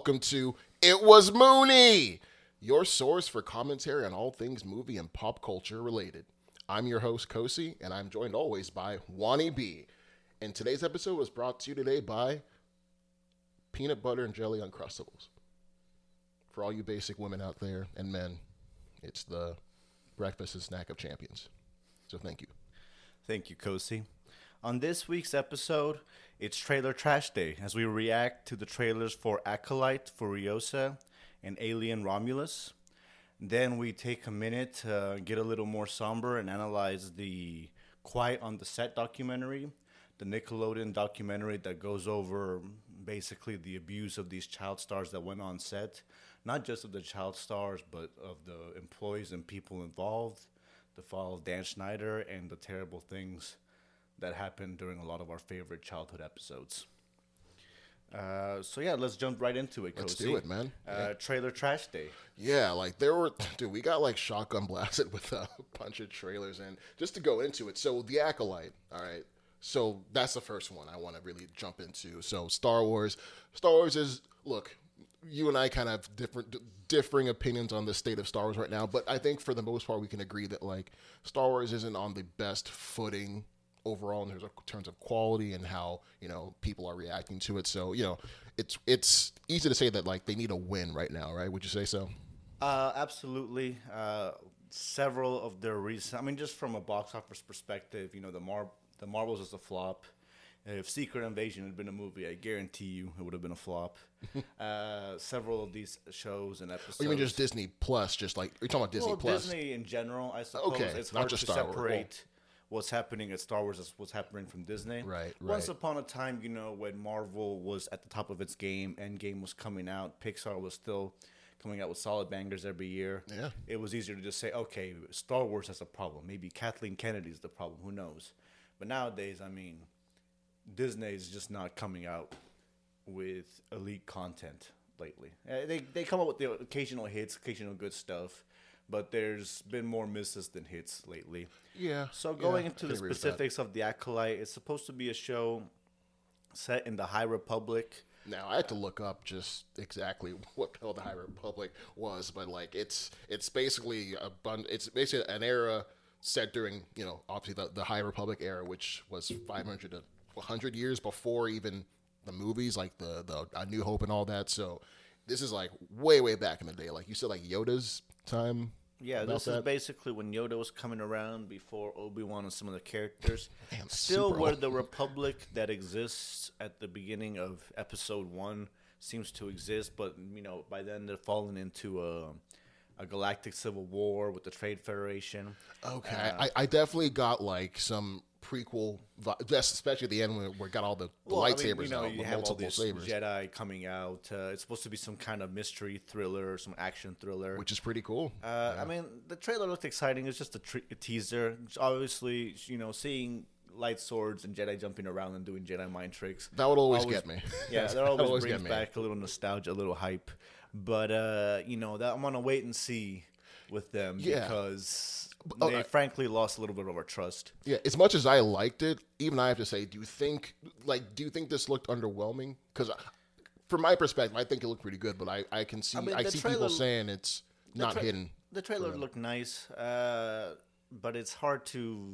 welcome to It Was Mooney, your source for commentary on all things movie and pop culture related. I'm your host, Kosi, and I'm joined always by Wani B. And today's episode was brought to you today by Peanut Butter and Jelly Uncrustables. For all you basic women out there and men, it's the breakfast and snack of champions. So thank you. Thank you, Kosi. On this week's episode, it's Trailer Trash Day as we react to the trailers for Acolyte, Furiosa, and Alien Romulus. Then we take a minute to get a little more somber and analyze the Quiet on the Set documentary, the Nickelodeon documentary that goes over basically the abuse of these child stars that went on set. Not just of the child stars, but of the employees and people involved, the fall of Dan Schneider, and the terrible things that happened during a lot of our favorite childhood episodes. So yeah, let's jump right into it, Kosi. Let's do it, man. Trailer Trash Day. Yeah, we got like shotgun blasted with a bunch of trailers. And just to go into it, so The Acolyte, all right. So that's the first one I want to really jump into. So Star Wars is, look, you and I kind of have differing opinions on the state of Star Wars right now, but I think for the most part we can agree that like Star Wars isn't on the best footing overall in terms of quality and how, you know, people are reacting to it. So, you know, it's easy to say that like they need a win right now, right? Would you say so? Absolutely. Several of their recent, I mean, just from a box office perspective, you know, the Marvels is a flop. If Secret Invasion had been a movie, I guarantee you it would have been a flop. Several of these shows and episodes. Oh, you mean just Disney Plus? Just like you're talking about Disney Plus? Disney in general, I suppose. Okay, it's not hard just to Star Wars. separate what's happening at Star Wars as what's happening from Disney. Right. Once upon a time, you know, when Marvel was at the top of its game, Endgame was coming out, Pixar was still coming out with solid bangers every year. Yeah. It was easier to just say, okay, Star Wars has a problem. Maybe Kathleen Kennedy's the problem. Who knows? But nowadays, I mean, Disney is just not coming out with elite content lately. They come up with the occasional hits, occasional good stuff, but there's been more misses than hits lately. Yeah. So going into the specifics of The Acolyte, it's supposed to be a show set in the High Republic. Now I had to look up just exactly what the hell the High Republic was, but like it's basically an era set during, you know, obviously the High Republic era, which was 500 to 100 years before even the movies, like the A New Hope and all that. So this is like way back in the day, like you said, like Yoda's time. Yeah, this is basically when Yoda was coming around, before Obi-Wan and some of the characters. Damn, still where the Republic that exists at the beginning of Episode 1 seems to exist, but, you know, by then they're falling into a galactic civil war with the Trade Federation. Okay, I definitely got like some prequel, especially at the end where we got all the lightsabers out, you with have all multiple these sabers, Jedi coming out. It's supposed to be some kind of mystery thriller or some action thriller, which is pretty cool. I mean, the trailer looked exciting. It's just a teaser. Obviously, you know, seeing light swords and Jedi jumping around and doing Jedi mind tricks. That would always get me. Yeah, that always brings back a little nostalgia, a little hype. But, you know, that I'm going to wait and see with them because they frankly lost a little bit of our trust. Yeah, as much as I liked it, even I have to say, do you think this looked underwhelming? Because from my perspective, I think it looked pretty good, but I can see I see people saying it's not hidden. The trailer looked nice, but it's hard to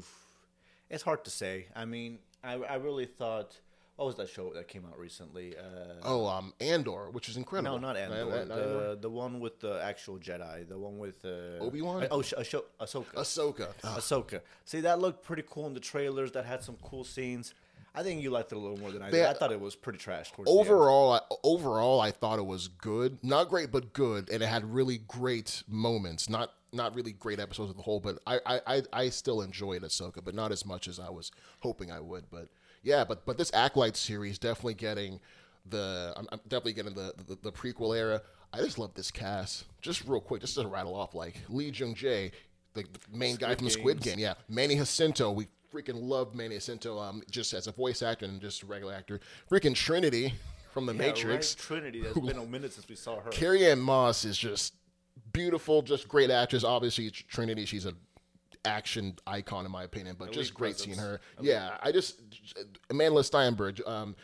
say. I mean, I really thought. What was that show that came out recently? Andor, which is incredible. No, not Andor. The one with the actual Jedi. The one with Obi-Wan? Ahsoka. Ahsoka. See, that looked pretty cool in the trailers. That had some cool scenes. I think you liked it a little more than I did. I thought it was pretty trash. Overall, I thought it was good. Not great, but good. And it had really great moments. Not really great episodes as a whole, but I still enjoyed Ahsoka, but not as much as I was hoping I would. But yeah, but this Acolyte series definitely getting I'm definitely getting the prequel era. I just love this cast. Just real quick, just to rattle off, like Lee Jung-jae, the main guy from Squid Game. Yeah, Manny Jacinto. We freaking love Manny Jacinto, just as a voice actor and just a regular actor. Freaking Trinity from The Matrix. Right? Trinity. It's been a minute since we saw her. Carrie-Anne Moss is just beautiful, just great actress. Obviously, Trinity, she's a action icon in my opinion, but just great seeing her. Yeah, I just Amanda Steinberg,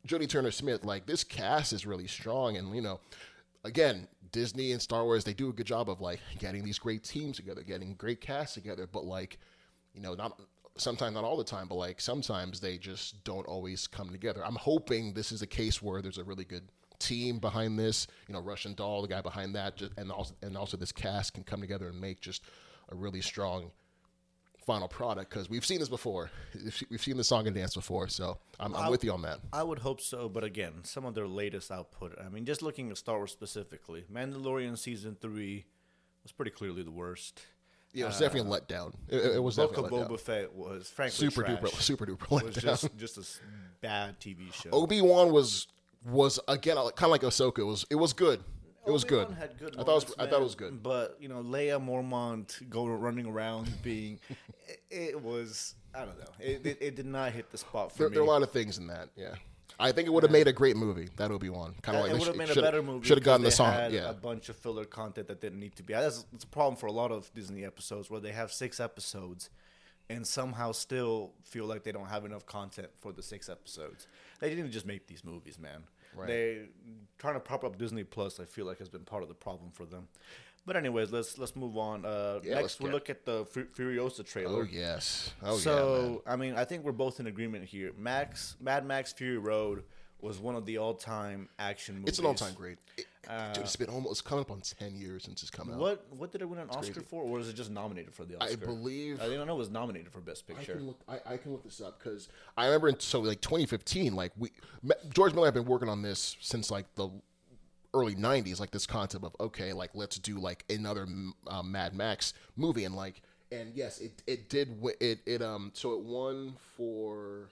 Jodie Turner-Smith, like this cast is really strong, and again, Disney and Star Wars, they do a good job of like getting these great teams together, getting great casts together, but like, not sometimes, not all the time, but like sometimes they just don't always come together. I'm hoping this is a case where there's a really good team behind this, Russian Doll, the guy behind that, and also this cast can come together and make just a really strong final product, because we've seen this before. We've seen the song and dance before, so I'm with you on that. I would hope so, but again, some of their latest output, I mean, just looking at Star Wars specifically, Mandalorian Season 3 was pretty clearly the worst. Yeah, it was definitely a letdown. It was definitely a letdown. Book of Boba Fett was frankly super trash. duper It was letdown. just a bad TV show. Obi-Wan was again kind of like Ahsoka. It was good. It was good. Obi-Wan had good I moments, thought it was good. But Leia Mormont running around being, it was, I don't know. It did not hit the spot for me. There are a lot of things in that. Yeah, I think it would have made a great movie. That Obi-Wan kind of like it would have made a better movie. Should have gotten the they song. had Yeah, a bunch of filler content that didn't need to be. That's a problem for a lot of Disney episodes where they have 6 episodes and somehow still feel like they don't have enough content for the 6 episodes. They didn't just make these movies, man. Right. They trying to prop up Disney Plus, I feel like, has been part of the problem for them. But anyways, let's move on. Next, we'll look at the Furiosa trailer. Oh yes. So I mean, I think we're both in agreement here. Mad Max Fury Road was one of the all-time action movies. It's an all-time great. Dude, it's been almost coming up on 10 years since it's come out. What did it win an Oscar for, or was it just nominated for the Oscar? I believe. I didn't know it was nominated for Best Picture. I can look this up, because I remember in 2015, like George Miller had been working on this since like the early 90s, like this concept of, okay, like let's do like another Mad Max movie, and yes, it did. So it won for.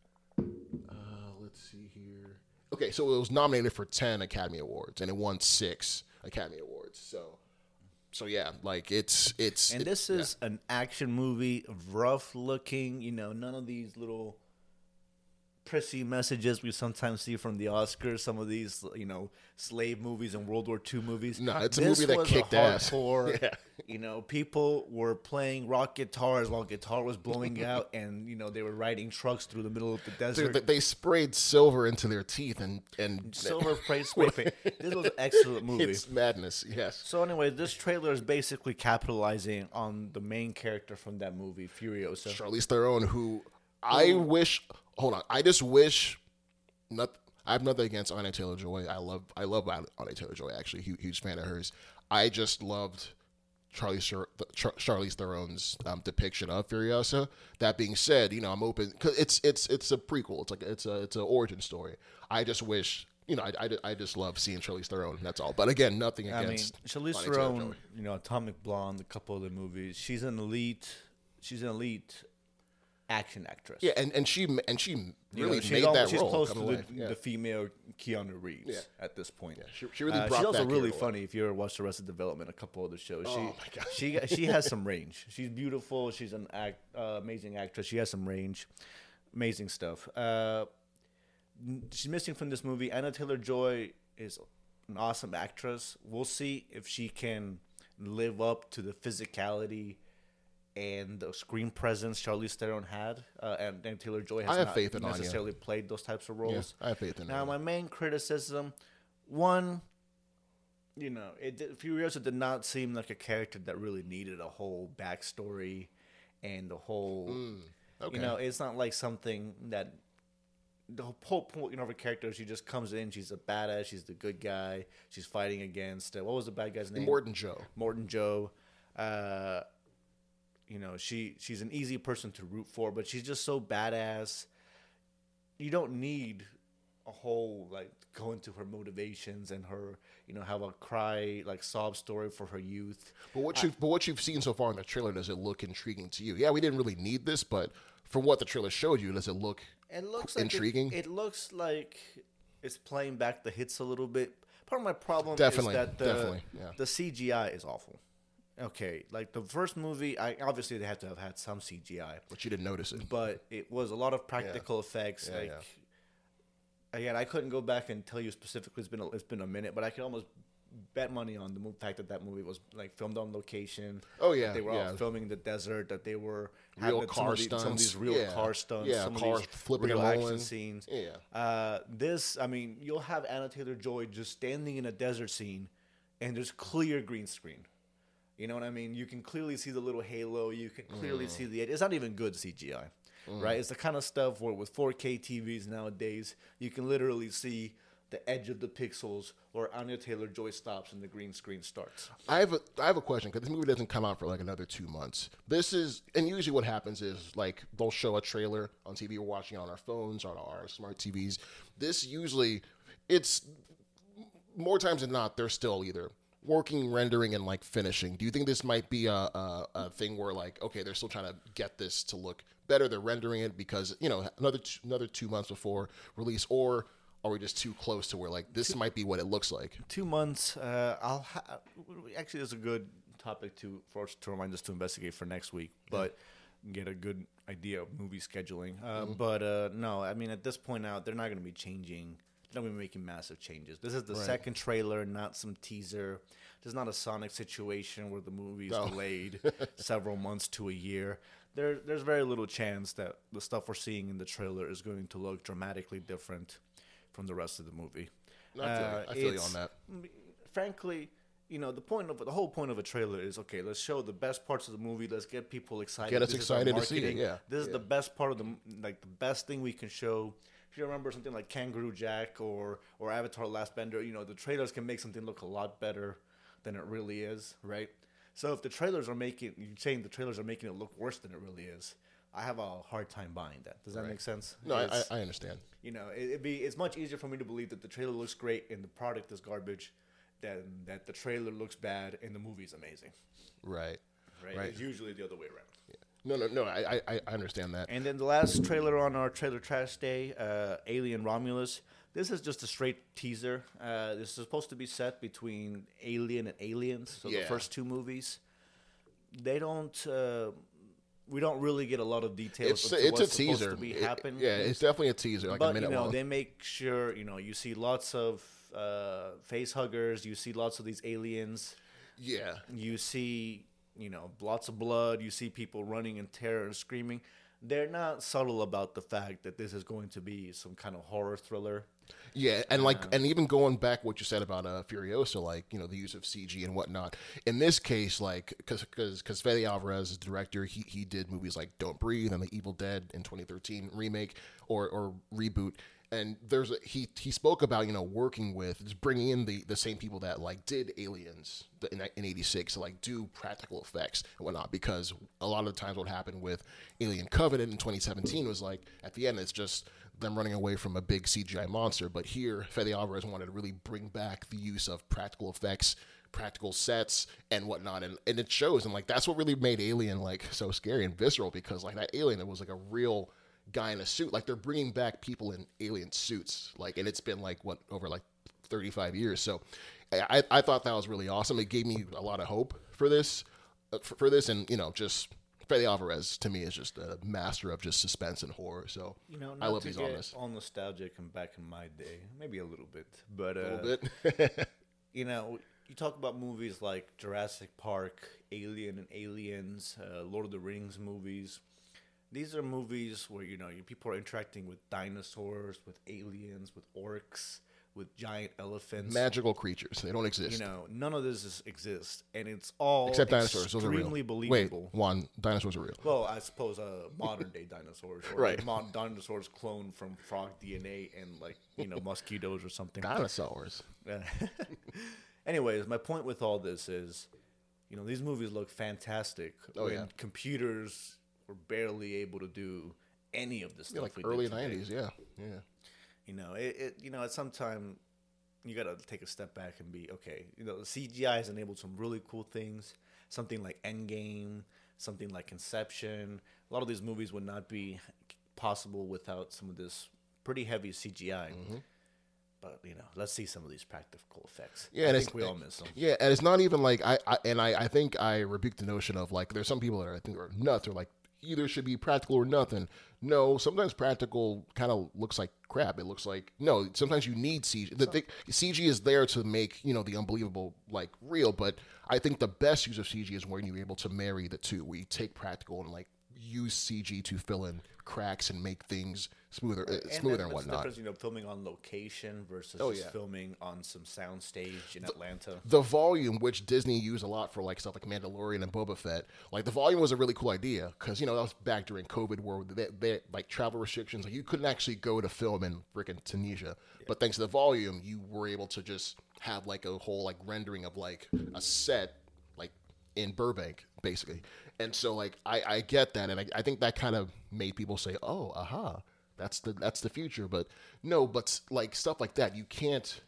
Let's see here. Okay, so it was nominated for 10 Academy Awards, and it won 6 Academy Awards. So yeah, like this is an action movie, rough looking. None of these little prissy messages we sometimes see from the Oscars. Some of these, slave movies and World War II movies. No, it's a movie that kicked ass. Yeah. People were playing rock guitars while guitar was blowing out, and they were riding trucks through the middle of the desert. Dude, they sprayed silver into their teeth and silver spray paint. This was an excellent movie. It's madness. Yes. So anyway, this trailer is basically capitalizing on the main character from that movie, Furiosa. Charlize Theron, who I wish. Hold on, I just wish. I have nothing against Anya Taylor-Joy. I love Anya Taylor-Joy. Actually, huge fan of hers. I just loved Charlize Theron's depiction of Furiosa. That being said, I'm open, because it's a prequel. It's an origin story. I just wish. I just love seeing Charlize Theron. That's all. But again, nothing against. Charlize Theron. Atomic Blonde, a couple of the movies. She's an elite action actress. Yeah, and she really she's made that she's role. Close to the female Keanu Reeves at this point. Yeah, she really brought she's also that really funny. If you ever watched Arrested Development, a couple of the shows, oh my God. she has some range. She's beautiful. She's an amazing actress. She has some range. Amazing stuff. She's missing from this movie. Anya Taylor-Joy is an awesome actress. We'll see if she can live up to the physicality and the screen presence Charlize Theron had, and Taylor-Joy has not necessarily played those types of roles. Yeah, I have faith in Now, my main criticism, one, Furiosa did not seem like a character that really needed a whole backstory and the whole, it's not like something that the whole point of her character. She just comes in, she's a badass, she's the good guy, she's fighting against, what was the bad guy's name? Morton Joe. She's an easy person to root for, but she's just so badass. You don't need a whole go into her motivations and her have a sob story for her youth. But what you've seen so far in the trailer, does it look intriguing to you? Yeah, we didn't really need this, but from what the trailer showed you, does it look intriguing? It looks like it's playing back the hits a little bit. Part of my problem is that the CGI is awful. Okay, like the first movie, obviously they had to have had some CGI, but you didn't notice it. But it was a lot of practical effects. Again, I couldn't go back and tell you specifically. It's been a minute, but I can almost bet money on the fact that movie was like filmed on location. Oh yeah, that they were yeah. all filming in the desert. That they were Real having car stunts. some of these real car stunts. Yeah, some cars of these flipping real and action rolling. scenes. Yeah. This, I mean, you'll have Anna Taylor-Joy just standing in a desert scene, and there's clear green screen. You know what I mean? You can clearly see the little halo. You can clearly see the edge. It's not even good CGI, right? It's the kind of stuff where with 4K TVs nowadays, you can literally see the edge of the pixels or Anya Taylor-Joy stops and the green screen starts. I have a question because this movie doesn't come out for like another 2 months. And usually what happens is like they'll show a trailer on TV. We're watching on our phones, on our smart TVs. This usually, it's more times than not, they're still either working, rendering, and like finishing. Do you think this might be a thing where like, okay, they're still trying to get this to look better? They're rendering it because, you know, another 2 months before release, or are we just too close to where like this might be what it looks like? 2 months. Actually, it's a good topic for us to remind us to investigate for next week, but get a good idea of movie scheduling. But no, I mean at this point now they're not going to be changing. They're not going to be making massive changes. This is the second trailer, not some teaser. There's not a Sonic situation where the movie is delayed several months to a year. There's very little chance that the stuff we're seeing in the trailer is going to look dramatically different from the rest of the movie. I feel you on that. Frankly, you know, the whole point of a trailer is, okay, let's show the best parts of the movie. Let's get people excited. Get us excited to see it. Yeah, this is the best part of the best thing we can show. If you remember something like Kangaroo Jack or Avatar: Last Bender, you know, the trailers can make something look a lot better than it really is, right? So if you're saying the trailers are making it look worse than it really is, I have a hard time buying that. Does that make sense? No, I understand. You know, it's much easier for me to believe that the trailer looks great and the product is garbage than that the trailer looks bad and the movie's amazing. Right. It's usually the other way around. Yeah. No, I understand that. And then the last trailer on our Trailer Trash Day, Alien Romulus. This is just a straight teaser. This is supposed to be set between Alien and Aliens, so the first two movies. They don't... we don't really get a lot of details. It's a teaser. To be happening. It's definitely a teaser, like but, a minute long. They make sure, you see lots of face huggers. You see lots of these aliens. Yeah. You see, lots of blood. You see people running in terror and screaming. They're not subtle about the fact that this is going to be some kind of horror thriller. Yeah, and and even going back what you said about Furiosa, the use of CG and whatnot. In this case, because Fede Alvarez is the director, he did movies like Don't Breathe and The Evil Dead in 2013 remake or reboot. And he spoke about working with just bringing in the same people that did Aliens in '86 to do practical effects and whatnot, because a lot of the times what happened with Alien Covenant in 2017 was at the end it's just them running away from a big CGI monster. But here Fede Alvarez wanted to really bring back the use of practical effects, practical sets and whatnot, and it shows. And that's what really made Alien so scary and visceral, because that alien, it was a real guy in a suit. They're bringing back people in alien suits, and it's been over 35 years. So I thought that was really awesome. It gave me a lot of hope for this and just Fede Alvarez to me is just a master of just suspense and horror. So I love these on this. All nostalgic and back in my day, maybe a little bit, but a little bit. You talk about movies like Jurassic Park, Alien and Aliens, Lord of the Rings movies. These are movies where people are interacting with dinosaurs, with aliens, with orcs, with giant elephants, magical creatures. They don't exist. None of this exists, and it's all except dinosaurs. Those are real. Extremely believable. Wait, Juan, dinosaurs are real. Well, I suppose modern day dinosaurs, or right? Dinosaurs cloned from frog DNA and mosquitoes or something. Dinosaurs. Anyways, my point with all this is, these movies look fantastic when computers were barely able to do any of this stuff. Early '90s, yeah. At some time you got to take a step back and be okay. The CGI has enabled some really cool things. Something like Endgame, something like Inception. A lot of these movies would not be possible without some of this pretty heavy CGI. Mm-hmm. But let's see some of these practical effects. Yeah, I think we all miss them. Yeah, and it's not even I think I rebuke the notion of there's some people that I think are nuts or either should be practical or nothing. No, sometimes practical kind of looks like crap. It looks like no. Sometimes you need CG. CG is there to make the unbelievable like real. But I think the best use of CG is when you're able to marry the two. Where you take practical and like use CG to fill in cracks and make things smoother and whatnot. The difference, filming on location versus filming on some soundstage in Atlanta. The volume, which Disney used a lot for like stuff like Mandalorian and Boba Fett, like the volume was a really cool idea because that was back during COVID where they like travel restrictions, like you couldn't actually go to film in freaking Tunisia, but thanks to the volume, you were able to just have like a whole like rendering of like a set like in Burbank basically, and so like I get that, and I think that kind of made people say, oh, aha. That's the future, but no, but like stuff like that, you can't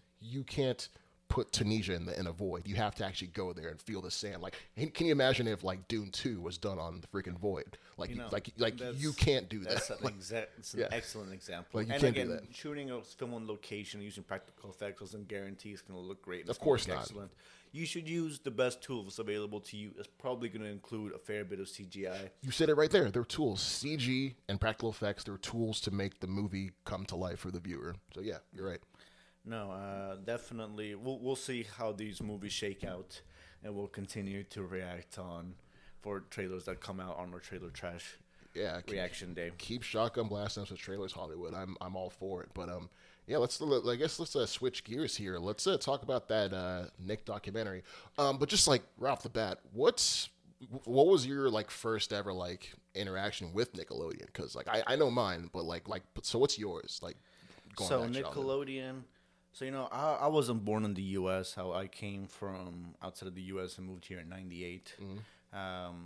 put Tunisia in a void. You have to actually go there and feel the sand. Like, can you imagine if like Dune 2 was done on the freaking void? Like, you can't do that. It's an excellent example. Like, you and can't again, do that. shooting a film on location using practical effects doesn't guarantee it's going to look great. Of course not. Excellent. You should use the best tools available to you. It's probably going to include a fair bit of CGI. You said it right there. They're tools. CG and practical effects, they're tools to make the movie come to life for the viewer. So yeah, you're right. No, definitely. We'll see how these movies shake out, and we'll continue to react for trailers that come out on our Trailer Trash reaction day. Keep shotgun blasting us with trailers, Hollywood. I'm all for it. But yeah, let's switch gears here. Let's talk about that Nick documentary. But just like right off the bat, what was your like first ever like interaction with Nickelodeon? Because like I know mine, but like so what's yours? Like going back Nickelodeon. So I wasn't born in the U.S. How I came from outside of the U.S. and moved here in '98. Mm-hmm.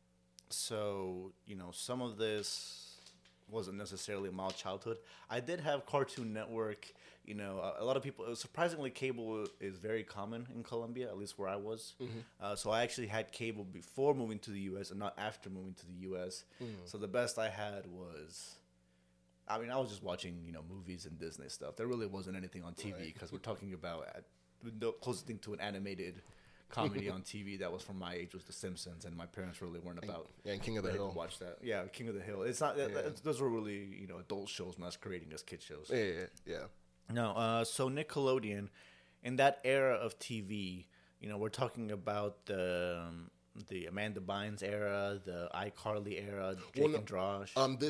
So some of this wasn't necessarily my childhood. I did have Cartoon Network. A lot of people. Surprisingly, cable is very common in Colombia, at least where I was. Mm-hmm. So I actually had cable before moving to the U.S. and not after moving to the U.S. Mm-hmm. So the best I had was. I mean, I was just watching, movies and Disney stuff. There really wasn't anything on TV because we're talking about the closest thing to an animated comedy on TV that was from my age was The Simpsons, and my parents really weren't about. And King of the Hill. Watch that. Yeah, King of the Hill. It's not. Those were really adult shows masquerading as kid shows. Yeah. No, so Nickelodeon, in that era of TV, we're talking about the Amanda Bynes era, the iCarly era, Jake and Josh.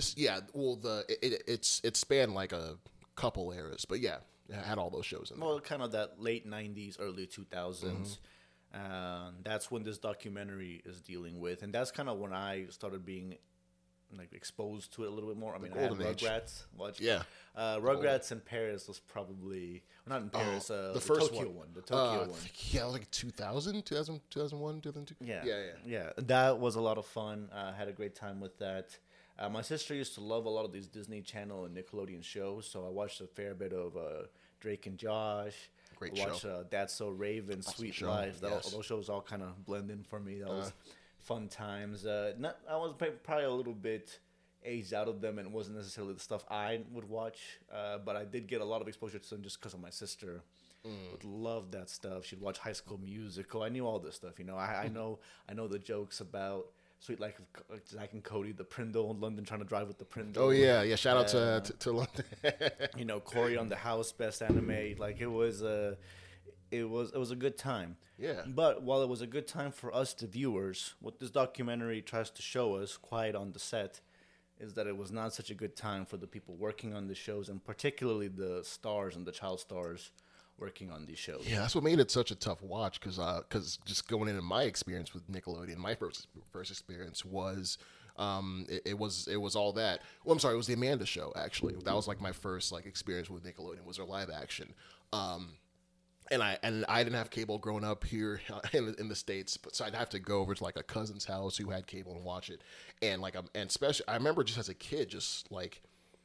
It spanned like a couple eras, but yeah, it had all those shows in there. Well, kind of that late '90s, early 2000s. Mm-hmm. That's when this documentary is dealing with, and that's kind of when I started being like exposed to it a little bit more. I mean, I had Rugrats. Rugrats in Paris was probably not in Paris. The first Tokyo one. The Tokyo one. Yeah, like 2000, 2001, 2002. Yeah. That was a lot of fun. I had a great time with that. My sister used to love a lot of these Disney Channel and Nickelodeon shows, so I watched a fair bit of Drake and Josh. Great show. Watched That's So Raven, awesome Sweet show. Life. Those shows all kind of blend in for me. That was fun times. I was probably a little bit aged out of them and wasn't necessarily the stuff I would watch, but I did get a lot of exposure to them just because of my sister. Would love that stuff. She'd watch High School Musical. I knew all this stuff. I know the jokes about Sweet Life of Zack and Cody, the Prindle in London, trying to drive with the Prindle. Oh yeah. Shout out to London. Cory on the House, best anime. Like it was a good time. Yeah. But while it was a good time for us, the viewers, what this documentary tries to show us, quiet on the set, is that it was not such a good time for the people working on the shows, and particularly the stars and the child stars working on these shows. Yeah, that's what made it such a tough watch, because just going into my experience with Nickelodeon, my first experience was it was all that. Well, I'm sorry, it was the Amanda Show actually. That was like my first like experience with Nickelodeon, was their live action. And I didn't have cable growing up here in the States, but so I'd have to go over to like a cousin's house who had cable and watch it. And and especially I remember just as a kid, just like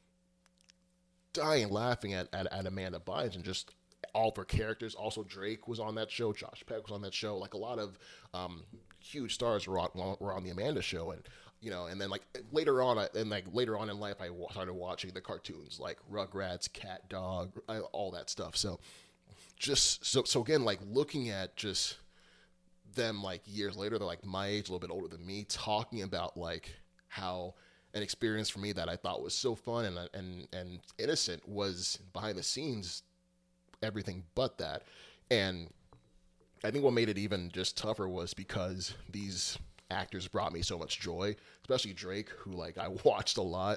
dying laughing at Amanda Bynes and just all of her characters. Also, Drake was on that show. Josh Peck was on that show. Like a lot of huge stars were on the Amanda Show, and and then later on in life, I started watching the cartoons like Rugrats, Cat Dog, all that stuff. So again, like looking at just them like years later, they're like my age, a little bit older than me, talking about like how an experience for me that I thought was so fun and innocent was behind the scenes everything but that. And I think what made it even just tougher was because these actors brought me so much joy, especially Drake, who like I watched a lot.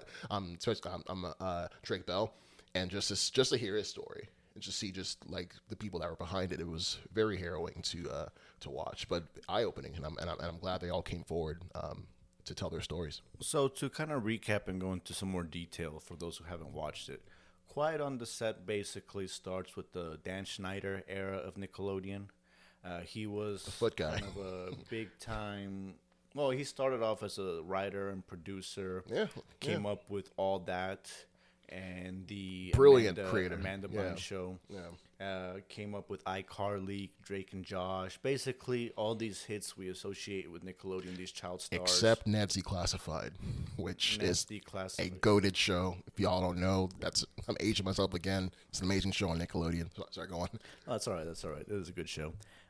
I'm Drake Bell, and just to hear his story and just see just like the people that were behind it, it was very harrowing to watch, but eye opening, and I'm glad they all came forward to tell their stories. So to kind of recap and go into some more detail for those who haven't watched it, Quiet on the Set basically starts with the Dan Schneider era of Nickelodeon. He was the foot guy, kind of a big time. Well, he started off as a writer and producer. Yeah, came up with All That and the brilliant creator Amanda Bynes Show. Came up with iCarly, Drake and Josh. Basically, all these hits we associate with Nickelodeon, these child stars. Except Ned's Declassified, which is Declassified. a goated show. If y'all don't know, I'm aging myself again. It's an amazing show on Nickelodeon. Sorry, go on. Oh, that's all right. That's all right. It was a good show.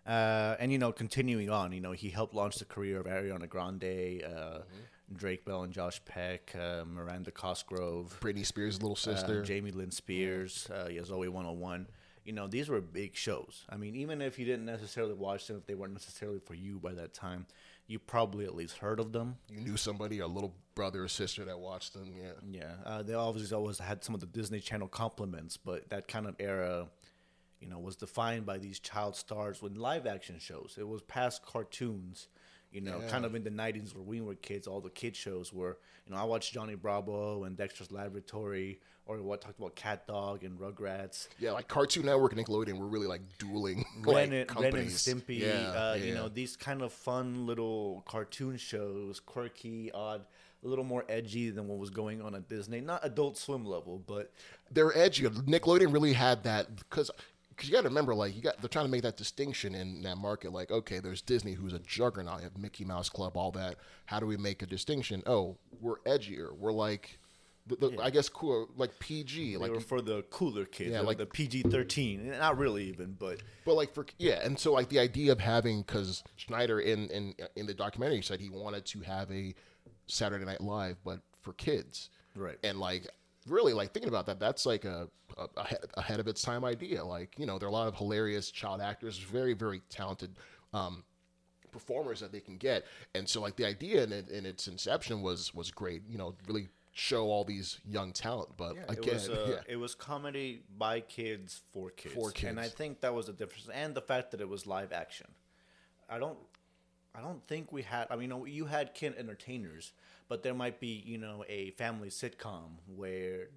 And, continuing on, he helped launch the career of Ariana Grande, Drake Bell and Josh Peck, Miranda Cosgrove, Britney Spears' little sister, Jamie Lynn Spears, Zoe 101. These were big shows. I mean, even if you didn't necessarily watch them, if they weren't necessarily for you by that time, you probably at least heard of them. You knew somebody, a little brother or sister that watched them, They obviously always had some of the Disney Channel compliments, but that kind of era, was defined by these child stars with live action shows. It was past cartoons. Kind of in the 90s where we were kids, all the kid shows were, I watched Johnny Bravo and Dexter's Laboratory, or what talked about Cat Dog and Rugrats. Yeah, like Cartoon Network and Nickelodeon were really like dueling Ren and companies. Stimpy, these kind of fun little cartoon shows, quirky, odd, a little more edgy than what was going on at Disney. Not Adult Swim level, but they're edgy. Nickelodeon really had that because you got to remember, like they're trying to make that distinction in that market. Like, okay, there's Disney, who's a juggernaut. You have Mickey Mouse Club, all that. How do we make a distinction? Oh, we're edgier. We're like, I guess, cool, like PG. They like were for the cooler kids. Yeah, like the PG-13. Not really even, but like and so like the idea of having, because Schneider in the documentary said he wanted to have a Saturday Night Live, but for kids, right? And like, really, like thinking about that, that's like a ahead of its time idea. Like, there are a lot of hilarious child actors, very, very talented performers that they can get. And so like the idea in its inception was great, really show all these young talent. But again, it was comedy by kids for kids. For kids. And I think that was the difference. And the fact that it was live action. I don't think we had, you had kid entertainers, but there might be, a family sitcom where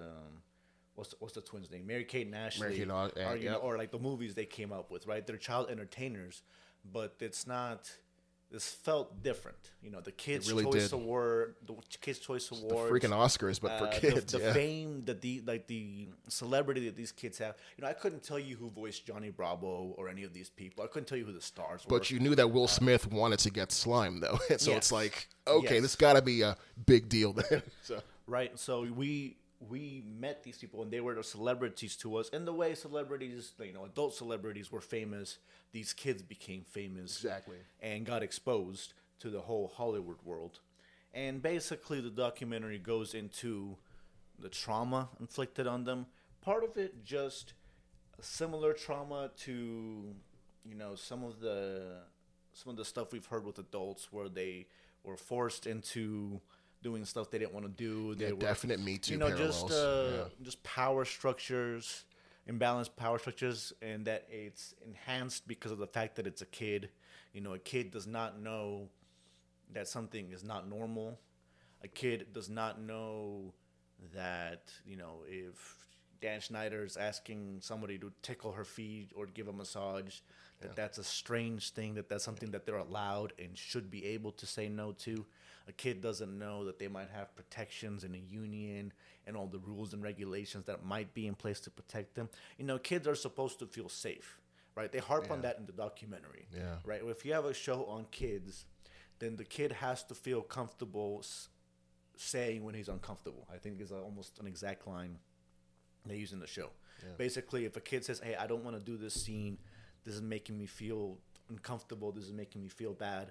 what's the twins' name? Mary-Kate and Ashley. Or like the movies they came up with, right? They're child entertainers, but it's not. This felt different, the Kids' Choice Award, the Kids' Choice Awards, the freaking Oscars, but for kids. The fame that the celebrity that these kids have. I couldn't tell you who voiced Johnny Bravo or any of these people. I couldn't tell you who the stars were. But you knew that Will Smith wanted to get slime, though, and so it's like, okay, this got to be a big deal then. Right. So we met these people, and they were the celebrities to us. And the way celebrities, adult celebrities were famous, these kids became famous. Exactly. And got exposed to the whole Hollywood world. And basically, the documentary goes into the trauma inflicted on them. Part of it just similar trauma to, some of the stuff we've heard with adults where they were forced into doing stuff they didn't want to do. They were, definite Me Too parallels. Just power structures, imbalanced power structures, and that it's enhanced because of the fact that it's a kid. A kid does not know that something is not normal. A kid does not know that, if Dan Schneider is asking somebody to tickle her feet or give a massage, that's a strange thing, that's something that they're allowed and should be able to say no to. A kid doesn't know that they might have protections in a union and all the rules and regulations that might be in place to protect them. Kids are supposed to feel safe, right? They harp on that in the documentary, right? If you have a show on kids, then the kid has to feel comfortable saying when he's uncomfortable. I think is almost an exact line they use in the show. Yeah. Basically, if a kid says, hey, I don't want to do this scene, this is making me feel uncomfortable, this is making me feel bad,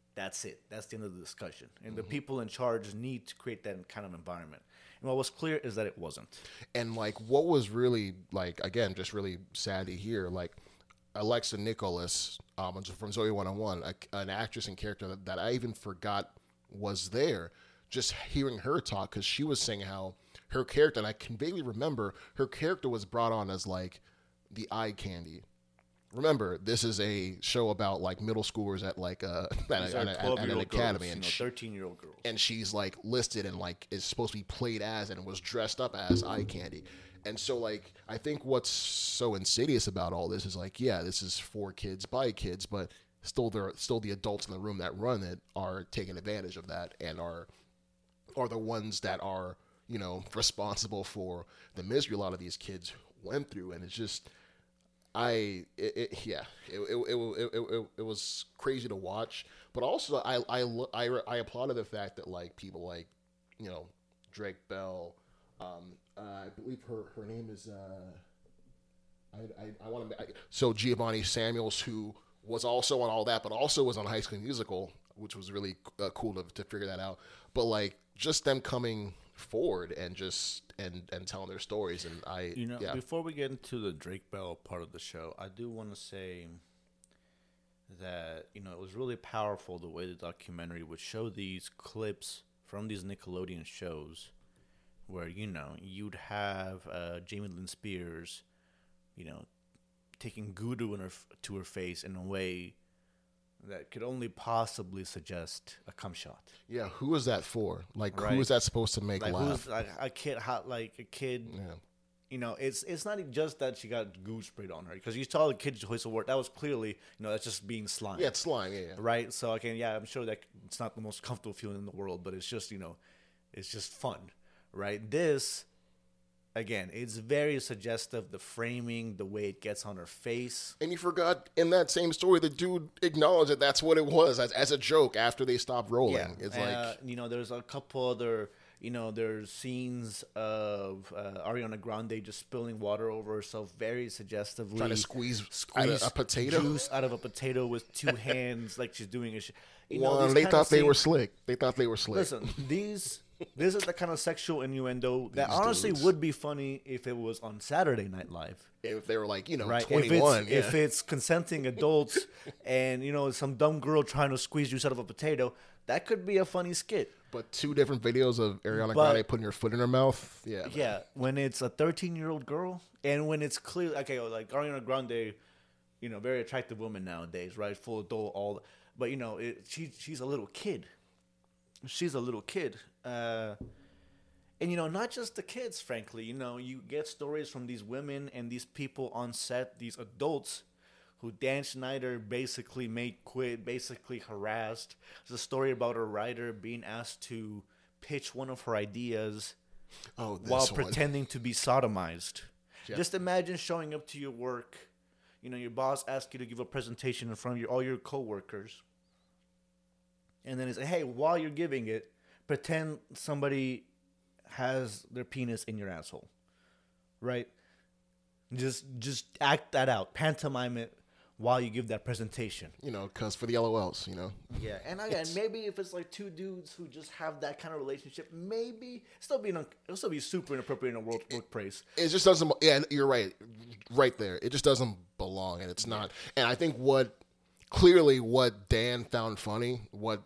That's it. That's the end of the discussion. And the people in charge need to create that kind of environment. And what was clear is that it wasn't. And like, what was really like, again, just really sad to hear, like Alexa Nicholas from Zoe 101, an actress and character that I even forgot was there. Just hearing her talk, because she was saying how her character, and I can vaguely remember, her character was brought on as like the eye candy. Remember, this is a show about like middle schoolers at like at an academy, and 13-year-old girls, and she's like listed and like is supposed to be played as and was dressed up as eye candy. And so like I think what's so insidious about all this is like, yeah, this is for kids by kids, but still the adults in the room that run it are taking advantage of that and are the ones that are, you know, responsible for the misery a lot of these kids went through. And it's just it was crazy to watch, but also I applauded the fact that like people like, you know, Drake Bell, I believe her name is so Giovanni Samuels, who was also on all that, but also was on High School Musical, which was really cool to figure that out. But like just them coming forward and just and telling their stories, and before we get into the Drake Bell part of the show, I do want to say that it was really powerful the way the documentary would show these clips from these Nickelodeon shows, where you'd have Jamie Lynn Spears, taking Gudu to her face in a way that could only possibly suggest a cum shot. Yeah, who is that for? Like, right. Who is that supposed to make laugh? Who's like a kid? Yeah. It's not just that she got goo sprayed on her, because you saw the kid's choice of word. That was clearly, that's just being slime. Yeah, it's slime. Yeah. Right. So I'm sure that it's not the most comfortable feeling in the world, but it's just, it's just fun, right? This. Again, it's very suggestive, the framing, the way it gets on her face. And you forgot, in that same story, the dude acknowledged that that's what it was, as a joke after they stopped rolling. Yeah. It's there's a couple other, there's scenes of Ariana Grande just spilling water over herself very suggestively. Trying to squeeze out of a potato? Juice out of a potato with two hands, like she's doing a they thought they were slick. Listen, this is the kind of sexual innuendo that honestly would be funny if it was on Saturday Night Live. If they were like, right? 21. If it's consenting adults and, some dumb girl trying to squeeze juice out of a potato, that could be a funny skit. But two different videos of Ariana Grande putting her foot in her mouth. Yeah. Yeah. When it's a 13-year-old girl and when it's clear, like Ariana Grande, very attractive woman nowadays, right? Full adult, but, she's a little kid. She's a little kid. And, not just the kids, frankly. You get stories from these women and these people on set, these adults who Dan Schneider basically made quit, basically harassed. There's a story about a writer being asked to pitch one of her ideas while pretending to be sodomized. Yeah. Just imagine showing up to your work. Your boss asks you to give a presentation in front of all your coworkers. And then it's hey, while you're giving it, pretend somebody has their penis in your asshole, right? Just act that out, pantomime it while you give that presentation. Because for the LOLs, Yeah, and again, maybe if it's like two dudes who just have that kind of relationship, maybe it'll still be super inappropriate in a workplace. It just doesn't. Yeah, you're right there. It just doesn't belong, and it's not. And I think what Dan found funny,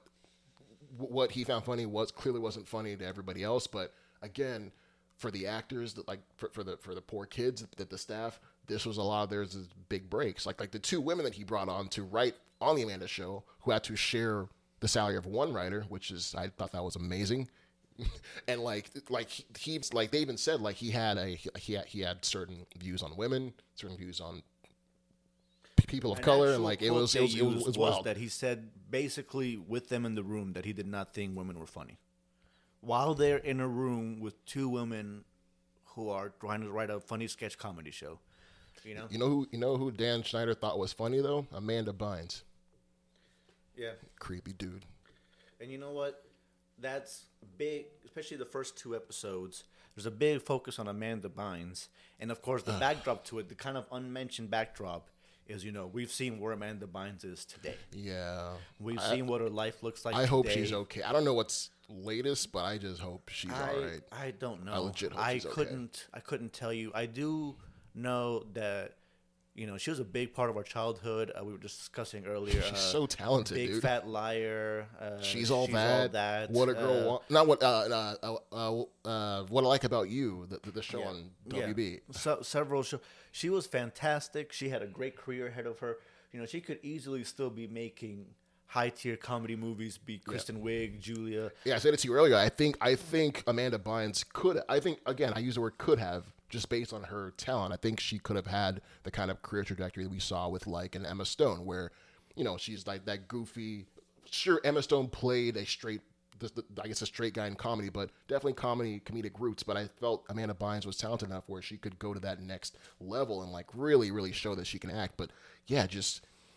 what he found funny wasn't funny to everybody else. But again, for the actors, for the poor kids, the staff, this was a lot of there's big breaks. Like the two women that he brought on to write on the Amanda Show, who had to share the salary of one writer, I thought that was amazing. And he they even said he had certain views on women, certain views on people of color, and it was wild. That he said basically with them in the room that he did not think women were funny, while they're in a room with two women who are trying to write a funny sketch comedy show. You know who Dan Schneider thought was funny though? Amanda Bynes. Yeah, creepy dude. And you know what? That's big, especially the first two episodes. There's a big focus on Amanda Bynes, and of course the backdrop to it, the kind of unmentioned backdrop, is, we've seen where Amanda Bynes is today. Yeah. We've seen what her life looks like I today. hope she's okay. I don't know what's latest, but I just hope she's all right. I don't know. I legit hope she's okay. I couldn't tell you. I do know that she was a big part of our childhood. We were just discussing earlier. She's so talented, Big dude. Fat Liar. She's all that. What a girl wants. Not what. What I Like About You, the show on WB. So, several shows. She was fantastic. She had a great career ahead of her. She could easily still be making high tier comedy movies. Be Kristen Wiig, Julia. Yeah, I said it to you earlier. I think Amanda Bynes could. I think again, I use the word could have. Just based on her talent, I think she could have had the kind of career trajectory that we saw with like an Emma Stone, where, she's like that goofy. Sure, Emma Stone played a straight guy in comedy, but definitely comedic roots. But I felt Amanda Bynes was talented enough where she could go to that next level and like really, really show that she can act. But yeah, just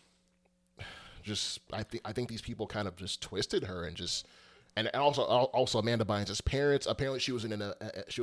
I think these people kind of just twisted her and also Amanda Bynes' parents. Apparently, she was in an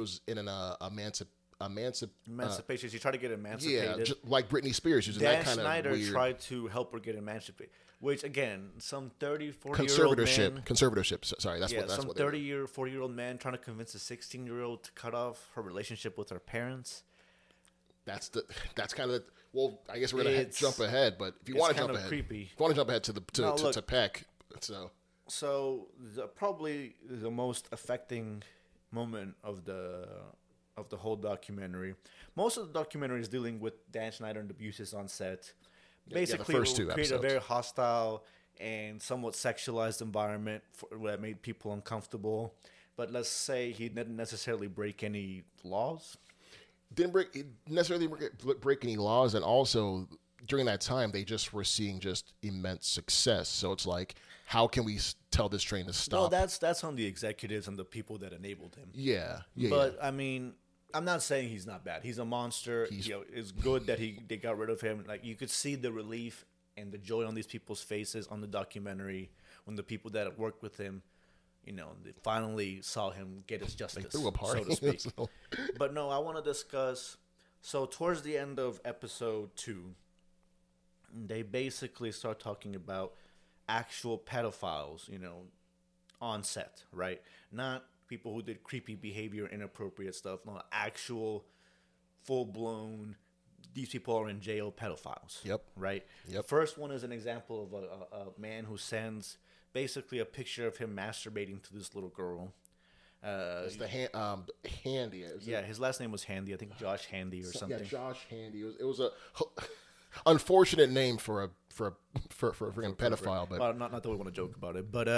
emancipation. She tried to get emancipated. Yeah, like Britney Spears. Using Dan that kind Schneider of weird tried to help her get emancipated, which again, some 30, 40-year-old conservatorship. Sorry, that's what. Some 40-year-old man trying to convince a 16-year-old to cut off her relationship with her parents. That's kind of. Well, I guess we're gonna jump ahead, but if you want to jump ahead, creepy. If you want to jump ahead to Peck, So probably the most affecting moment of the whole documentary. Most of the documentary is dealing with Dan Schneider and abuses on set. Basically, the first two create episodes. a very hostile and somewhat sexualized environment that made people uncomfortable. But let's say he didn't necessarily break any laws. Didn't necessarily break any laws, and also during that time they just were seeing just immense success. So it's like, how can we tell this train to stop? No, that's on the executives and the people that enabled him. Yeah. But I mean, I'm not saying he's not bad. He's a monster. It's good that they got rid of him. Like, you could see the relief and the joy on these people's faces on the documentary when the people that worked with him, they finally saw him get his justice, threw a party, so to speak. But no, I want to discuss. So towards the end of episode 2, they basically start talking about actual pedophiles, on set, right? Not people who did creepy behavior, inappropriate stuff. No, actual, full-blown, these people are in jail pedophiles. Yep. Right? Yep. First one is an example of a man who sends basically a picture of him masturbating to this little girl. It's the Handy. His last name was Handy. I think Josh Handy or something. Yeah, Josh Handy. It was a unfortunate name for a freaking pedophile, but well, not that we want to joke about it, but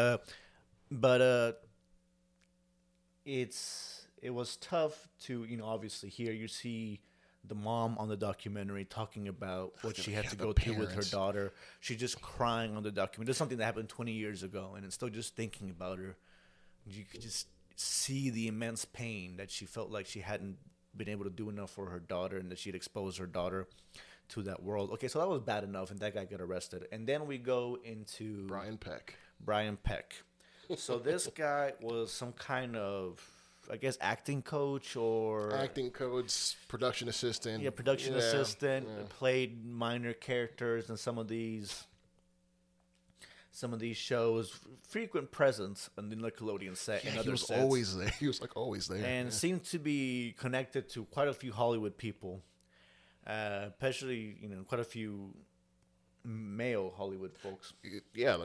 it was tough to obviously hear. You see the mom on the documentary talking about what she had to go through with her daughter. She's just crying on the documentary. There's something that happened 20 years ago, and it's still just thinking about her. You could just see the immense pain that she felt like she hadn't been able to do enough for her daughter, and that she'd exposed her daughter to that world. Okay, so that was bad enough, and that guy got arrested. And then we go into Brian Peck. So this guy was some kind of, I guess, acting coach, production assistant. Yeah, production assistant. Yeah. Played minor characters in some of these shows. Frequent presence on the Nickelodeon set. Yeah, and other he was sets. always there. He was like always there, and seemed to be connected to quite a few Hollywood people, especially quite a few male Hollywood folks. Yeah,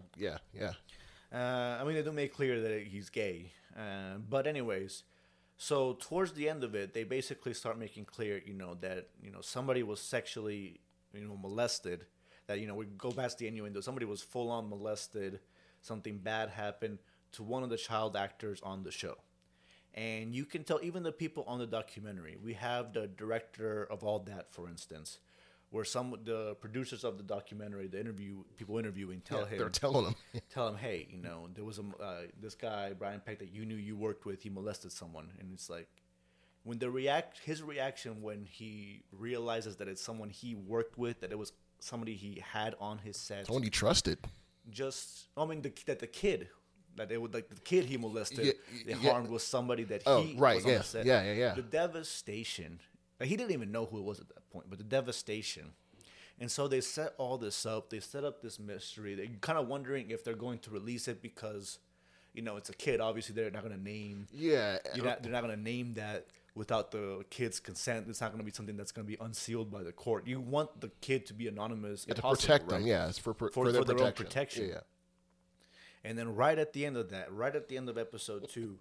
I mean, they do make clear that he's gay. But anyways, so towards the end of it, they basically start making clear, that, somebody was sexually, molested. That, we go past the innuendo. Somebody was full on molested. Something bad happened to one of the child actors on the show. And you can tell, even the people on the documentary, we have the director of all that, for instance, where the producers of the documentary, people interviewing, they're telling him, hey, there was this guy Brian Peck that you knew you worked with, he molested someone, and it's like, when his reaction when he realizes that it's someone he worked with, that it was somebody he had on his set, someone he trusted, that the kid he molested, harmed was somebody that he was on the set. Yeah. The devastation. He didn't even know who it was at that point, but the devastation. And so they set all this up. They set up this mystery. They're kind of wondering if they're going to release it because, you know, it's a kid. Obviously, they're not going to name. Yeah. They're not going to name that without the kid's consent. It's not going to be something that's going to be unsealed by the court. You want the kid to be anonymous. To protect them, yeah. It's for their own protection. Yeah. And then right at the end of that, right at the end of episode 2,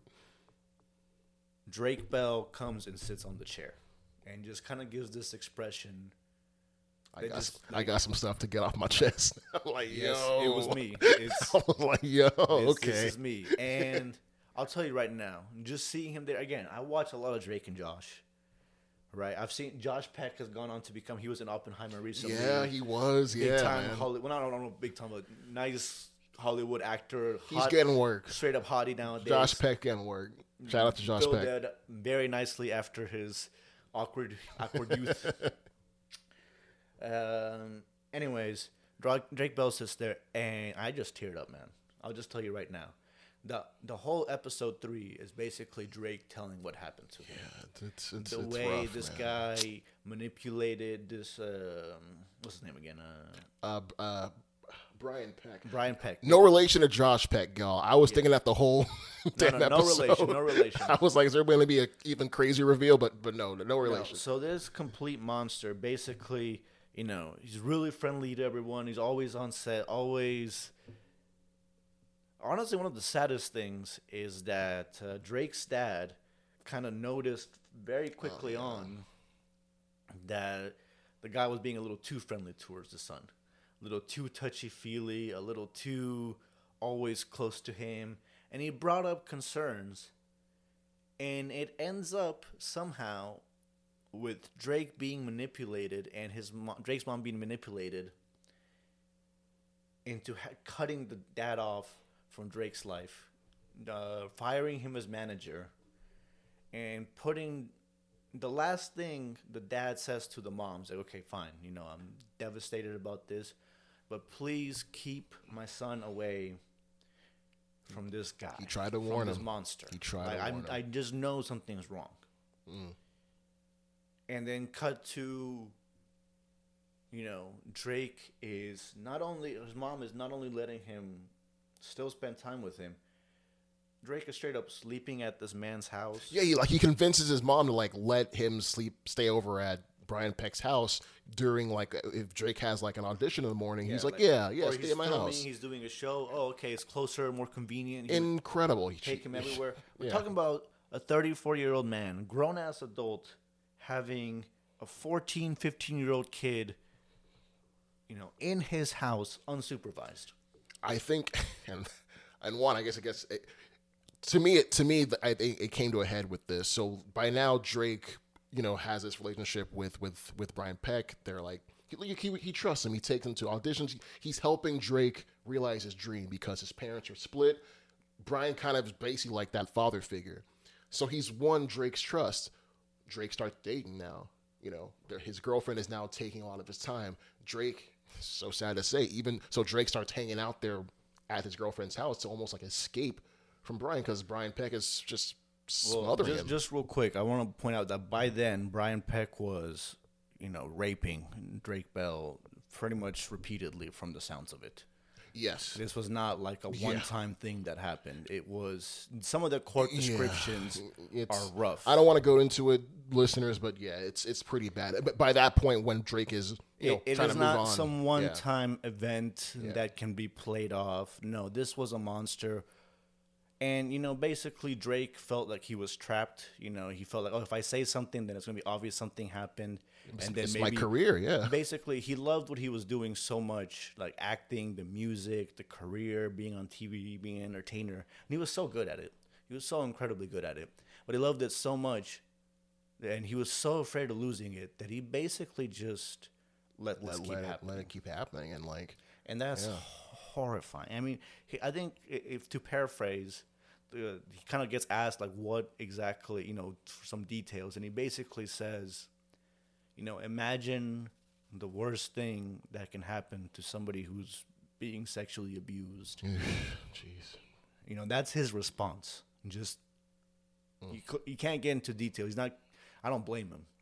Drake Bell comes and sits on the chair and just kind of gives this expression. I got some stuff to get off my chest. I'm like, yes, yo. it was me. I was like, yo, okay. This is me. And I'll tell you right now, just seeing him there, again, I watch a lot of Drake and Josh. Right, I've seen Josh Peck has gone on to become. He was in Oppenheimer recently. Yeah, he was. Big time Hollywood. Well, I don't know big time, but nice Hollywood actor. He's getting work. Straight up hottie nowadays. Josh Peck getting work. Shout out to Josh Peck. Dead very nicely after his awkward youth. Anyways, Drake Bell sits there, and I just teared up, man. I'll just tell you right now. The whole episode 3 is basically Drake telling what happened to him. Yeah, it's the way rough, this man. guy manipulated this. What's his name again? Brian Peck. Brian Peck. No relation to Josh Peck, y'all. I was thinking that the whole damn episode. No relation. I was like, is there going to be an even crazy reveal? But no relation. No. So this complete monster, basically, you know, he's really friendly to everyone. He's always on set, always. Honestly, one of the saddest things is that Drake's dad kind of noticed very quickly on that the guy was being a little too friendly towards the son. A little too touchy-feely, a little too always close to him. And he brought up concerns. And it ends up somehow with Drake being manipulated and Drake's mom being manipulated into cutting the dad off from Drake's life, firing him as manager, and putting the last thing the dad says to the mom's like, okay, fine, you know, I'm devastated about this, but please keep my son away from this guy. He tried to warn him. This monster. He tried to warn him. I just know something's wrong. And then cut to, you know, Drake is his mom is not only letting him still spend time with him. Drake is straight up sleeping at this man's house. Yeah, he convinces his mom to like let him stay over at Brian Peck's house during like if Drake has like an audition in the morning. He's like, yeah, stay at my house. He's doing a show. Oh, okay, it's closer, more convenient. Incredible. Take him everywhere. We're talking about a 34-year-old man, grown ass adult, having a 14, 15-year-old kid, you know, in his house unsupervised. I think, and one, I guess to me, I think it came to a head with this. So by now, Drake, you know, has this relationship with Brian Peck. They're like, he trusts him. He takes him to auditions. He's helping Drake realize his dream because his parents are split. Brian kind of is basically like that father figure. So he's won Drake's trust. Drake starts dating now. You know, his girlfriend is now taking a lot of his time. Drake, so sad to say, even so, Drake starts hanging out there at his girlfriend's house to almost like escape from Brian because Brian Peck is just smothering him. Just real quick, I want to point out that by then Brian Peck was, you know, raping Drake Bell pretty much repeatedly from the sounds of it. Yes. This was not like a one-time thing that happened. It was some of the court descriptions are rough. I don't want to go into it, listeners, but yeah, it's pretty bad. But by that point, when Drake is it trying is to not move on, some one-time event that can be played off. No, this was a monster. And, you know, basically Drake felt like he was trapped. You know, he felt like, oh, if I say something, then it's going to be obvious something happened. And then it's maybe my career, yeah. Basically, he loved what he was doing so much, like acting, the music, the career, being on TV, being an entertainer. And he was so good at it. He was so incredibly good at it. But he loved it so much, and he was so afraid of losing it, that he basically just let it keep happening. And that's horrifying. I mean, I think if to paraphrase, he kind of gets asked like what exactly, you know, for some details, and he basically says, you know, imagine the worst thing that can happen to somebody who's being sexually abused. Jeez. You know, that's his response. Just you can't get into detail. He's not. I don't blame him.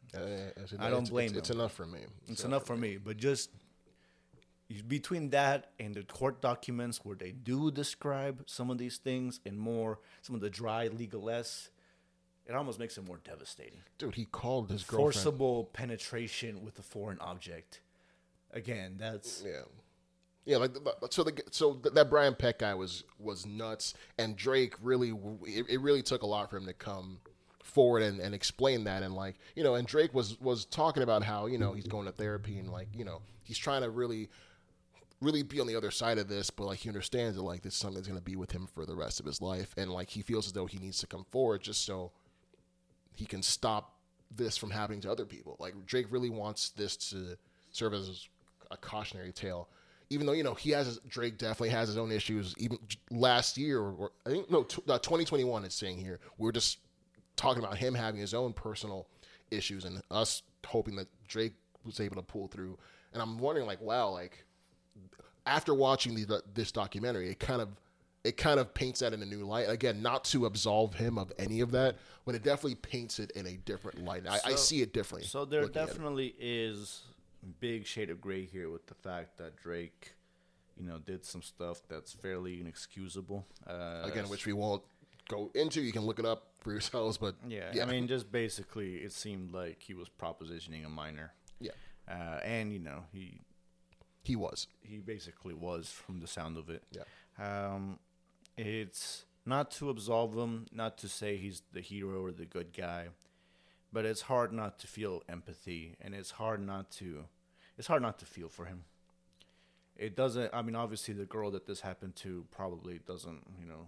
I don't blame It's him. enough for me. It's enough for me. But just between that and the court documents where they do describe some of these things and more, some of the dry legal-esque, it almost makes it more devastating. Dude, he called his girlfriend. Forcible penetration with a foreign object. Again, that's... Yeah, that Brian Peck guy was nuts, and Drake really, it really took a lot for him to come forward and explain that, and like, you know, and Drake was talking about how, you know, he's going to therapy and like, you know, he's trying to really be on the other side of this, but like he understands that like this is something that's going to be with him for the rest of his life, and like he feels as though he needs to come forward just so he can stop this from happening to other people. Like Drake really wants this to serve as a cautionary tale, even though, you know, Drake definitely has his own issues. Even last year, or I think 2021 is saying here, we're just talking about him having his own personal issues and us hoping that Drake was able to pull through. And I'm wondering, like, wow, like after watching this documentary, it kind of paints that in a new light. Again, not to absolve him of any of that, but it definitely paints it in a different light. I see it differently. So there definitely is big shade of gray here with the fact that Drake, you know, did some stuff that's fairly inexcusable. Again, which we won't go into. You can look it up for yourselves, but yeah. I mean, just basically, it seemed like he was propositioning a minor. Yeah. And, you know, he basically was, from the sound of it. Yeah. It's not to absolve him, not to say he's the hero or the good guy, but it's hard not to feel empathy, and it's hard not to feel for him. It doesn't, I mean, obviously the girl that this happened to probably doesn't, you know,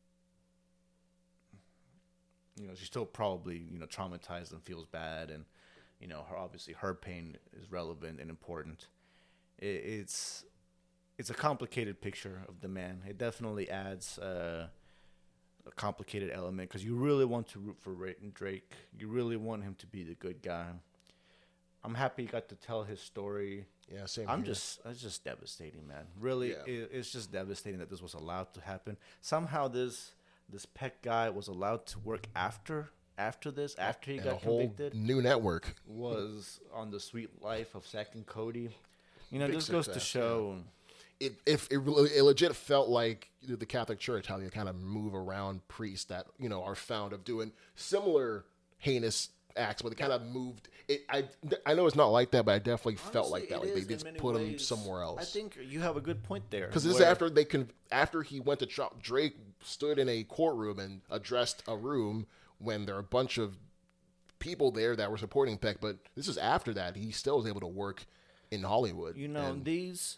she's still probably, you know, traumatized and feels bad, and, you know, obviously her pain is relevant and important. It's a complicated picture of the man. It definitely adds a complicated element because you really want to root for Drake. You really want him to be the good guy. I'm happy he got to tell his story. Yeah, same. It's just devastating, man. Really, it's just devastating that this was allowed to happen. Somehow this Peck guy was allowed to work after this, after he got convicted. New network was on the sweet life of Zack and Cody. You know, this goes to show. Yeah. It legit felt like the Catholic Church, how they kind of move around priests that, you know, are found of doing similar heinous acts, but they kind of moved. I know it's not like that, but I definitely felt like that. Like they just put him somewhere else. I think you have a good point there. Because this is after he went to trial. Drake stood in a courtroom and addressed a room when there are a bunch of people there that were supporting Peck, but this is after that. He still was able to work in Hollywood. You know, these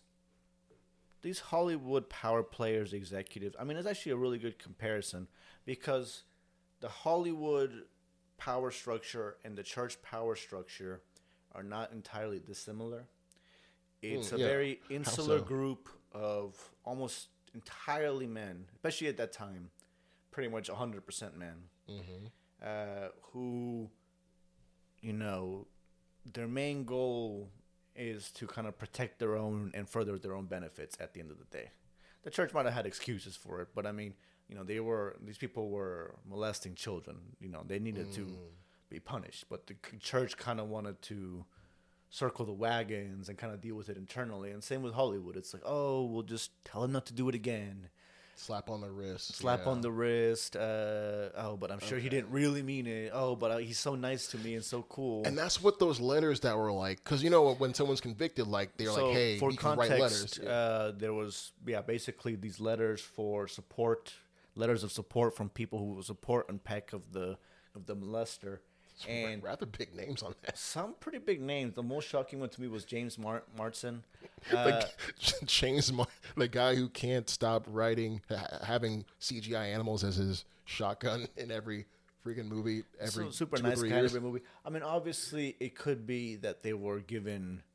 Hollywood power players, executives, I mean, it's actually a really good comparison because the Hollywood power structure and the church power structure are not entirely dissimilar. It's a very insular group of almost entirely men, especially at that time, pretty much 100% men, who, you know, their main goal is to kind of protect their own and further their own benefits at the end of the day. The church might have had excuses for it, but I mean, you know, these people were molesting children. You know, they needed to be punished, but the church kind of wanted to circle the wagons and kind of deal with it internally. And same with Hollywood. It's like, oh, we'll just tell him not to do it again. Slap on the wrist. Slap on the wrist. Oh, but I'm sure he didn't really mean it. Oh, but he's so nice to me and so cool. And that's what those letters that were like, because, you know, when someone's convicted, like, they're like, hey, for you can write letters. There was, basically these letters for support, letters of support from people who support and Peck of the molester. And rather big names on that. Some pretty big names. The most shocking one to me was James Marsden. James, the guy who can't stop having CGI animals as his shotgun in every freaking movie. Super nice guy in every movie. I mean, obviously, it could be that they were given,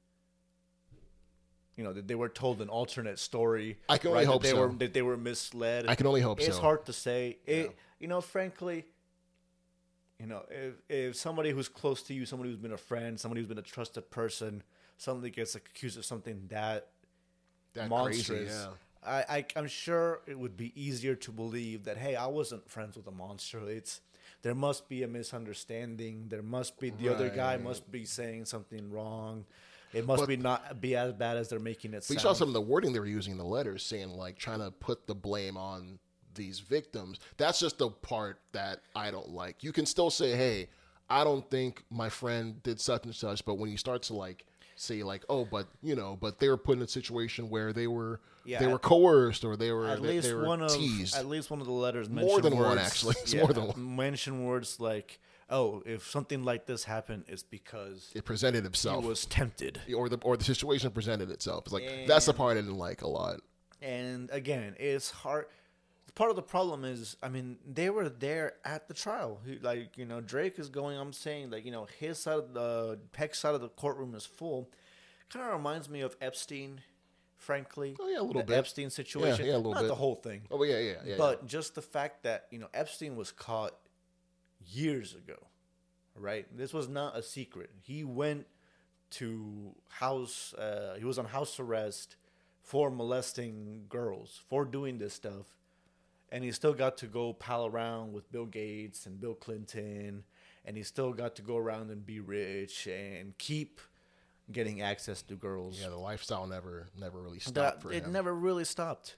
you know, that they were told an alternate story. I can only hope so. That they were misled. I can only hope so. It's hard to say. You know, frankly. You know, if somebody who's close to you, somebody who's been a friend, somebody who's been a trusted person, somebody gets accused of something that monstrous, crazy, I'm sure it would be easier to believe that, hey, I wasn't friends with a monster. there must be a misunderstanding. There must be the other guy must be saying something wrong. It must not be as bad as they're making it sound. We saw some of the wording they were using in the letters, saying like trying to put the blame on these victims. That's just the part that I don't like. You can still say, hey, I don't think my friend did such and such, but when you start to like say like, oh, but but they were put in a situation where they were coerced or they were teased. At least one of the letters mentioned more than words, one actually. It's more than one. Mention words like, oh, if something like this happened, it's because it presented itself. He was tempted, or the situation presented itself. It's like that's the part I didn't like a lot. And again, it's hard. Part of the problem is, I mean, they were there at the trial. Drake is going. I'm saying, like, his side of Peck's side of the courtroom is full. Kind of reminds me of Epstein, frankly. Oh yeah, a little bit. Epstein situation. Yeah, a little bit. Not the whole thing. Oh yeah. But just the fact that Epstein was caught years ago, right? This was not a secret. He went to house. He was on house arrest for molesting girls, for doing this stuff. And he still got to go pal around with Bill Gates and Bill Clinton. And he still got to go around and be rich and keep getting access to girls. Yeah, the lifestyle never really stopped for him. It never really stopped.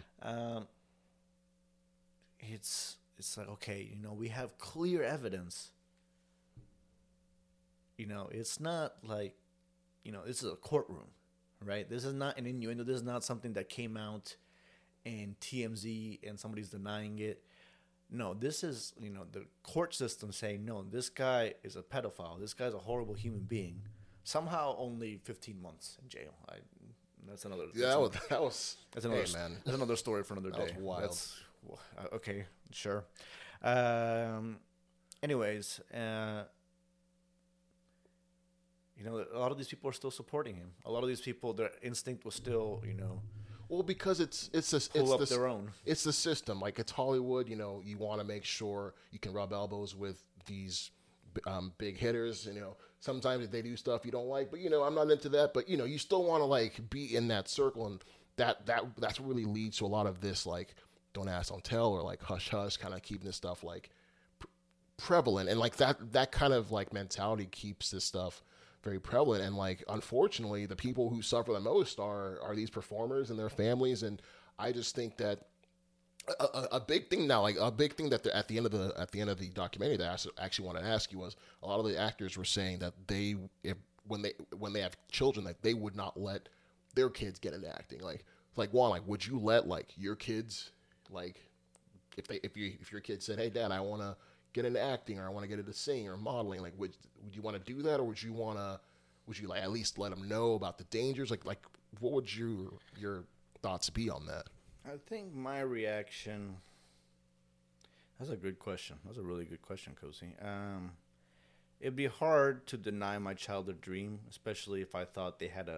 It's like, okay, we have clear evidence. It's not like, this is a courtroom, right? This is not an innuendo. This is not something that came out and TMZ and somebody's denying it. No, this is, the court system saying, no, this guy is a pedophile. This guy's a horrible human being. Somehow only 15 months in jail. That's another. Yeah, that's another. Hey, man. That's another story for another day. That was wild. Okay, sure. Anyways, a lot of these people are still supporting him. A lot of these people, their instinct was still, Well, because it's their own. It's the system. Like, it's Hollywood. You want to make sure you can rub elbows with these big hitters. Sometimes they do stuff you don't like, but I'm not into that. But you still want to like be in that circle, and that's what really leads to a lot of this like don't ask, don't tell, or like hush hush, kind of keeping this stuff like prevalent, and like that kind of like mentality keeps this stuff very prevalent. And like, unfortunately, the people who suffer the most are these performers and their families. And I just think that a big thing now, like a big thing that at the end of the documentary that I actually want to ask you was, a lot of the actors were saying that when they have children, that they would not let their kids get into acting. Like Juan, like, would you let like your kids, like, if your kid said, hey dad, I want to get into acting, or I want to get into singing or modeling, like would you want to do that, or would you like at least let them know about the dangers? Like what would your thoughts be on that? I think my reaction. That's a good question. That's a really good question, Cozy. It'd be hard to deny my child a dream, especially if I thought they had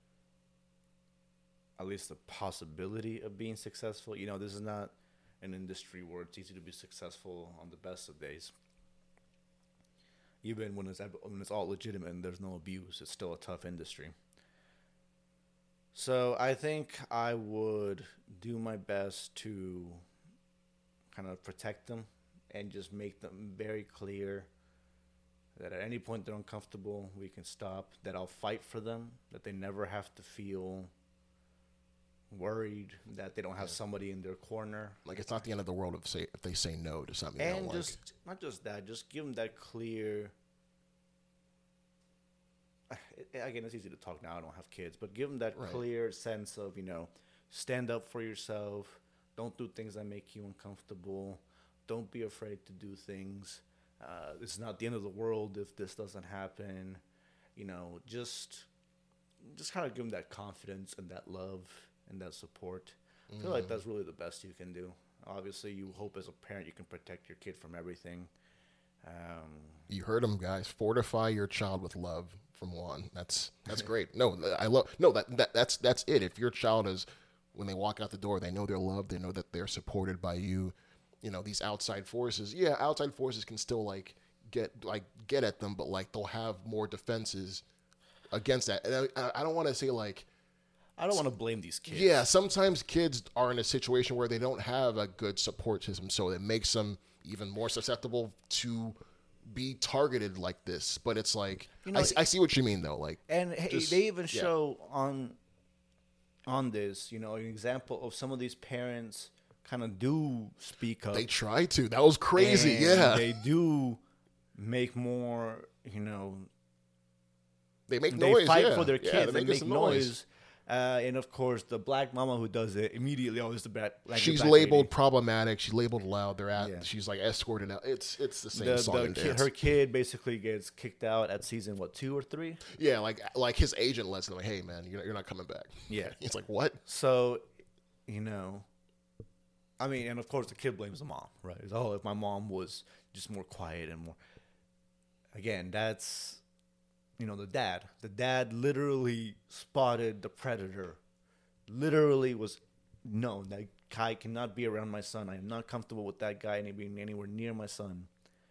at least a possibility of being successful. This is not an industry where it's easy to be successful on the best of days. Even when it's all legitimate and there's no abuse, it's still a tough industry. So I think I would do my best to kind of protect them and just make them very clear that at any point they're uncomfortable, we can stop, that I'll fight for them, that they never have to feel worried that they don't have somebody in their corner. Like, it's not the end of the world if they say no to something and they don't just like. Not just that, just give them that clear. Again, it's easy to talk now. I don't have kids, but give them that clear sense of stand up for yourself. Don't do things that make you uncomfortable. Don't be afraid to do things. It's not the end of the world if this doesn't happen. Just kind of give them that confidence and that love and that support. I feel like that's really the best you can do. Obviously, you hope as a parent you can protect your kid from everything. You heard him, guys. Fortify your child with love from Juan. That's great. No, that's it. If your child is, when they walk out the door, they know they're loved. They know that they're supported by you. These outside forces. Yeah, outside forces can still get at them, but they'll have more defenses against that. And I don't want to say I don't want to blame these kids. Yeah, sometimes kids are in a situation where they don't have a good support system, so it makes them even more susceptible to be targeted like this. But it's like, I see what you mean, though. Like, and they even show on this, an example of some of these parents kind of do speak up. They try to. That was crazy. And yeah, they do make more. They make noise. They fight yeah. for their kids. They make noise. And of course, the black mama who does it immediately always the bad. She's labeled problematic. She's labeled loud. She's like escorted out. It's the same song and dance. Her kid basically gets kicked out at season 2 or 3. Yeah, like his agent lets him like, hey man, you're not coming back. Yeah, he's like, what? So, I mean, and of course the kid blames the mom, right? It's, if my mom was just more quiet and more. Again, that's. The dad literally spotted the predator. Literally was, no, that guy cannot be around my son. I am not comfortable with that guy being anywhere near my son.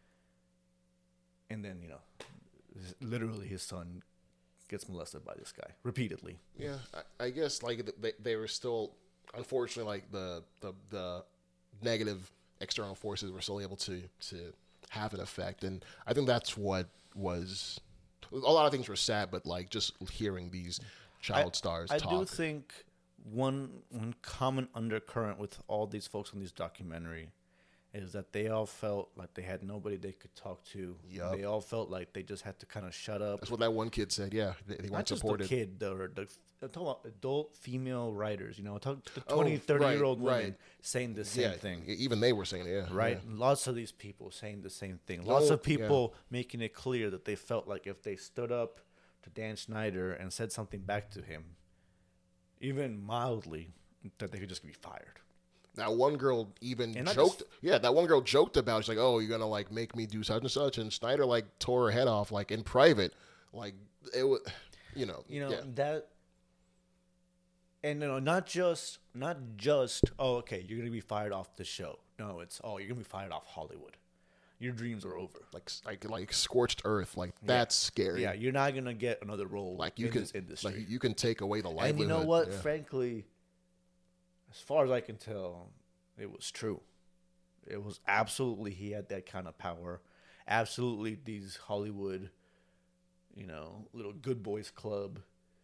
And then, literally his son gets molested by this guy repeatedly. Yeah, I guess like they were still, unfortunately, like the negative external forces were still able to have an effect. And I think that's what was. A lot of things were sad, but like just hearing these child stars talk. I do think one common undercurrent with all these folks on this documentary is that they all felt like they had nobody they could talk to. Yep. They all felt like they just had to kind of shut up. That's what that one kid said. Yeah, they weren't supported. Not just the kid, I'm talking about adult female writers. The 20, 30-year-old women saying the same thing. Even they were saying it. Yeah, right. Yeah. Lots of these people saying the same thing. Lots of people making it clear that they felt like if they stood up to Dan Schneider and said something back to him, even mildly, that they could just be fired. That one girl even joked. That one girl joked about it. She's like, "Oh, you're gonna like make me do such and such," and Schneider like tore her head off like in private. Like it was, that. And not just okay, you're gonna be fired off the show. No, it's you're gonna be fired off Hollywood. Your dreams are over. Like scorched earth. Like that's scary. Yeah, you're not gonna get another role in this industry. Like you can take away the livelihood. And you know what? Yeah. Frankly, as far as I can tell, it was true. It was absolutely he had that kind of power. Absolutely, these Hollywood, little good boys club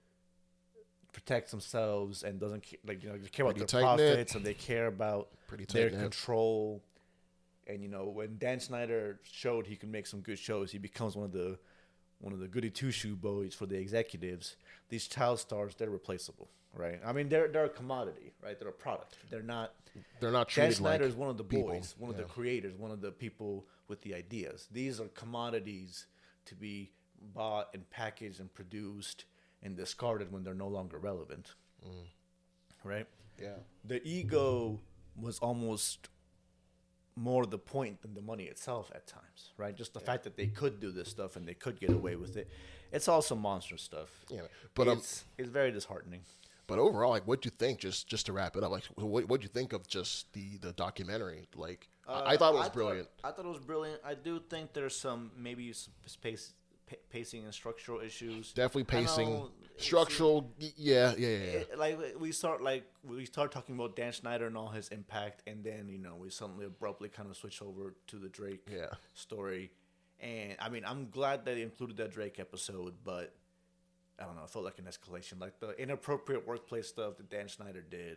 protects themselves and doesn't care about their profits and they care about their control. And when Dan Schneider showed he can make some good shows, he becomes one of the goody two shoe boys for the executives. These child stars, they're replaceable, right? I mean, they're a commodity, right? They're a product. They're not treated Dan Schneider is one of the boys, one of the creators, one of the people with the ideas. These are commodities to be bought and packaged and produced and discarded when they're no longer relevant, right? Yeah. The ego was almost more the point than the money itself at times, right? Just the fact that they could do this stuff and they could get away with it. It's also monster stuff. Yeah, but it's very disheartening. But overall, like, what'd you think? Just to wrap it up, like, what'd you think of just the documentary? Like, I thought it was brilliant. I thought it was brilliant. I do think there's some pacing and structural issues. Definitely pacing, structural. Yeah. We start talking about Dan Schneider and all his impact, and then we suddenly abruptly kind of switch over to the Drake story. And I mean, I'm glad that they included that Drake episode, but I don't know. It felt like an escalation, like the inappropriate workplace stuff that Dan Schneider did.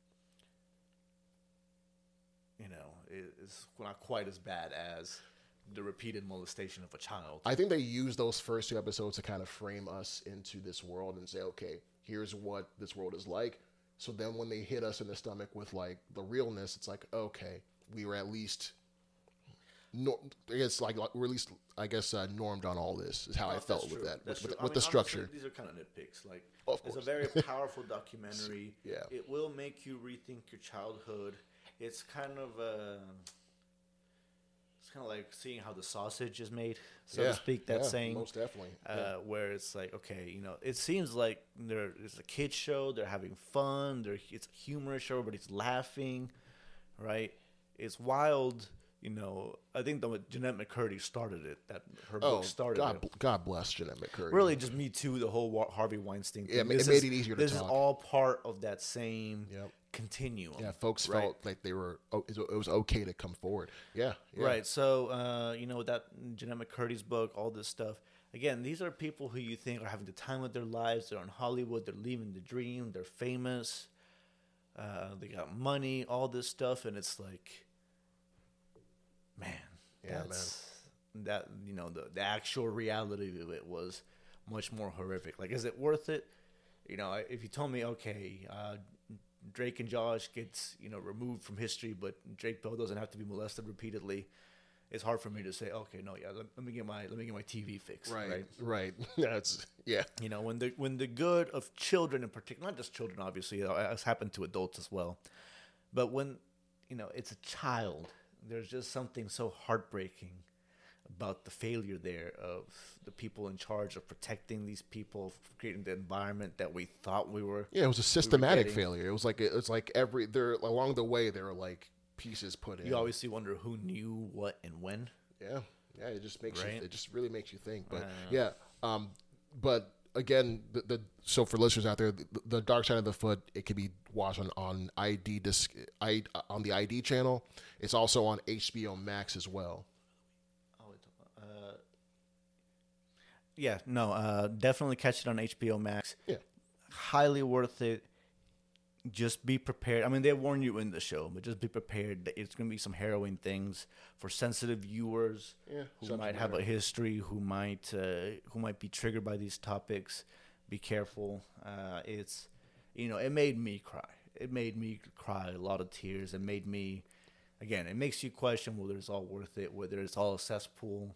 It's not quite as bad as the repeated molestation of a child. I think they used those first 2 episodes to kind of frame us into this world and say, okay, here's what this world is like. So then when they hit us in the stomach with like the realness, it's like, okay, we were at least, we're at least, normed on all this is how I felt with that, with the structure. These are kind of nitpicks. Like, it's a very powerful documentary. Yeah. It will make you rethink your childhood. It's kind of like seeing how the sausage is made, so to speak. That saying, most definitely. Where it's like, okay, it seems like it's a kids show. They're having fun. It's a humorous show. Everybody's laughing, right? It's wild, I think Jeanette McCurdy started it. That her Oh, book started it. God bless Jeanette McCurdy. Really, just Me Too, the whole Harvey Weinstein thing. Yeah, it made it easier to This talk. is all part of that same Yep. continuum. Yeah, folks right? felt like it was okay to come forward. Yeah. Right. So, that Jeanette McCurdy's book, all this stuff. Again, these are people who you think are having the time of their lives. They're in Hollywood. They're living the dream. They're famous. They got money, all this stuff. And it's like, man, the actual reality of it was much more horrific. Like, is it worth it? If you told me, okay, Drake and Josh gets removed from history, but Drake Bell doesn't have to be molested repeatedly, it's hard for me to say, okay, no, yeah, let me get my TV fix. Right. That's When the good of children in particular, not just children, obviously, it's happened to adults as well, but when it's a child, there's just something so heartbreaking about the failure there of the people in charge of protecting these people, creating the environment that we thought we were. Yeah, it was a systematic failure. It was like along the way there were like pieces put in. You obviously wonder who knew what and when. Yeah, it just makes Right? it just really makes you think. But but again, so for listeners out there, the Dark Side of the Foot, it can be watched on on the ID channel. It's also on HBO Max as well. Definitely catch it on HBO Max. Yeah. Highly worth it. Just be prepared. I mean, they warn you in the show, but just be prepared that it's going to be some harrowing things for sensitive viewers who might have a history, who might be triggered by these topics. Be careful. It made me cry. It made me cry a lot of tears. It made me, again, it makes you question whether it's all worth it, whether it's all a cesspool.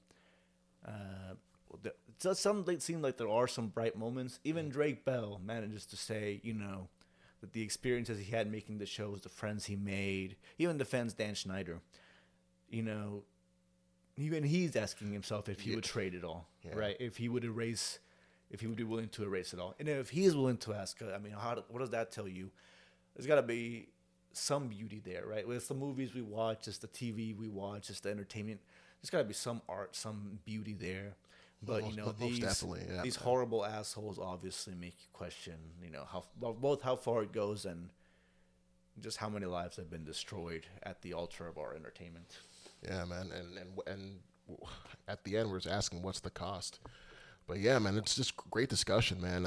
It does seem like there are some bright moments. Even Drake Bell manages to say, that the experiences he had making the shows, the friends he made, even defends Dan Schneider. Even he's asking himself if he would trade it all, right? If he would be willing to erase it all. And if he is willing to ask, what does that tell you? There's got to be some beauty there, right? It's the movies we watch, it's the TV we watch, it's the entertainment. There's got to be some art, some beauty there. But these horrible assholes obviously make you question, how far it goes and just how many lives have been destroyed at the altar of our entertainment. Yeah, man, and at the end we're just asking what's the cost. But yeah, man, it's just great discussion, man.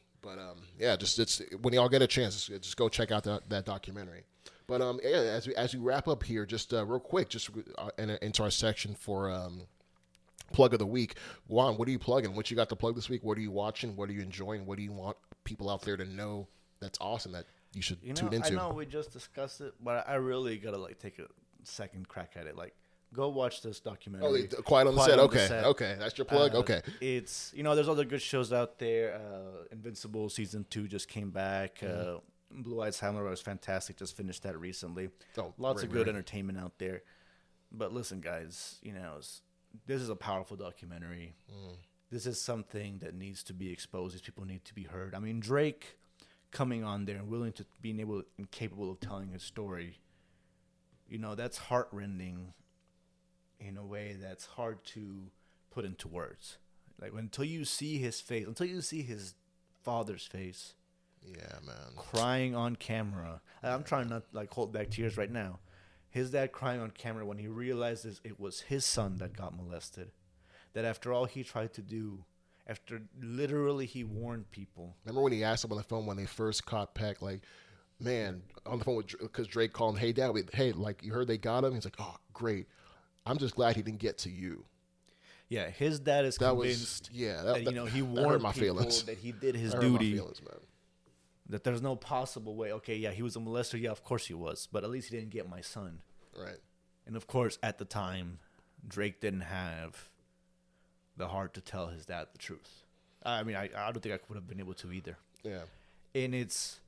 Just it's when y'all get a chance, just go check out that documentary. But as we wrap up here, just real quick, just into our section for plug of the week. Juan, what are you plugging? What you got to plug this week? What are you watching? What are you enjoying? What do you want people out there to know that's awesome that you should tune into? I know we just discussed it, but I really gotta take a second crack at it. Go watch this documentary. Oh, Quiet on the Set. Okay, that's your plug. Okay, it's there's other good shows out there. Invincible season 2 just came back. Blue Eyed Samurai was fantastic. Just finished that recently. Lots of good entertainment out there. But listen, guys, this is a powerful documentary. This is something that needs to be exposed. These people need to be heard. I mean, Drake coming on there and being able and capable of telling his story, that's heartrending in a way that's hard to put into words. Until you see his face, until you see his father's face, yeah, man, crying on camera. I'm trying not to hold back tears right now. His dad crying on camera when he realizes it was his son that got molested. That after all he tried to do, after literally he warned people. Remember when he asked him on the phone when they first caught Peck, man, on the phone because Drake called him, hey, Dad, you heard they got him? He's like, oh, great. I'm just glad he didn't get to you. Yeah, his dad is convinced that he warned people that he did his duty. My feelings, man. That there's no possible way. Okay, yeah, he was a molester. Yeah, of course he was. But at least he didn't get my son. Right. And of course, at the time, Drake didn't have the heart to tell his dad the truth. I mean, I don't think I would have been able to either. Yeah. And it's,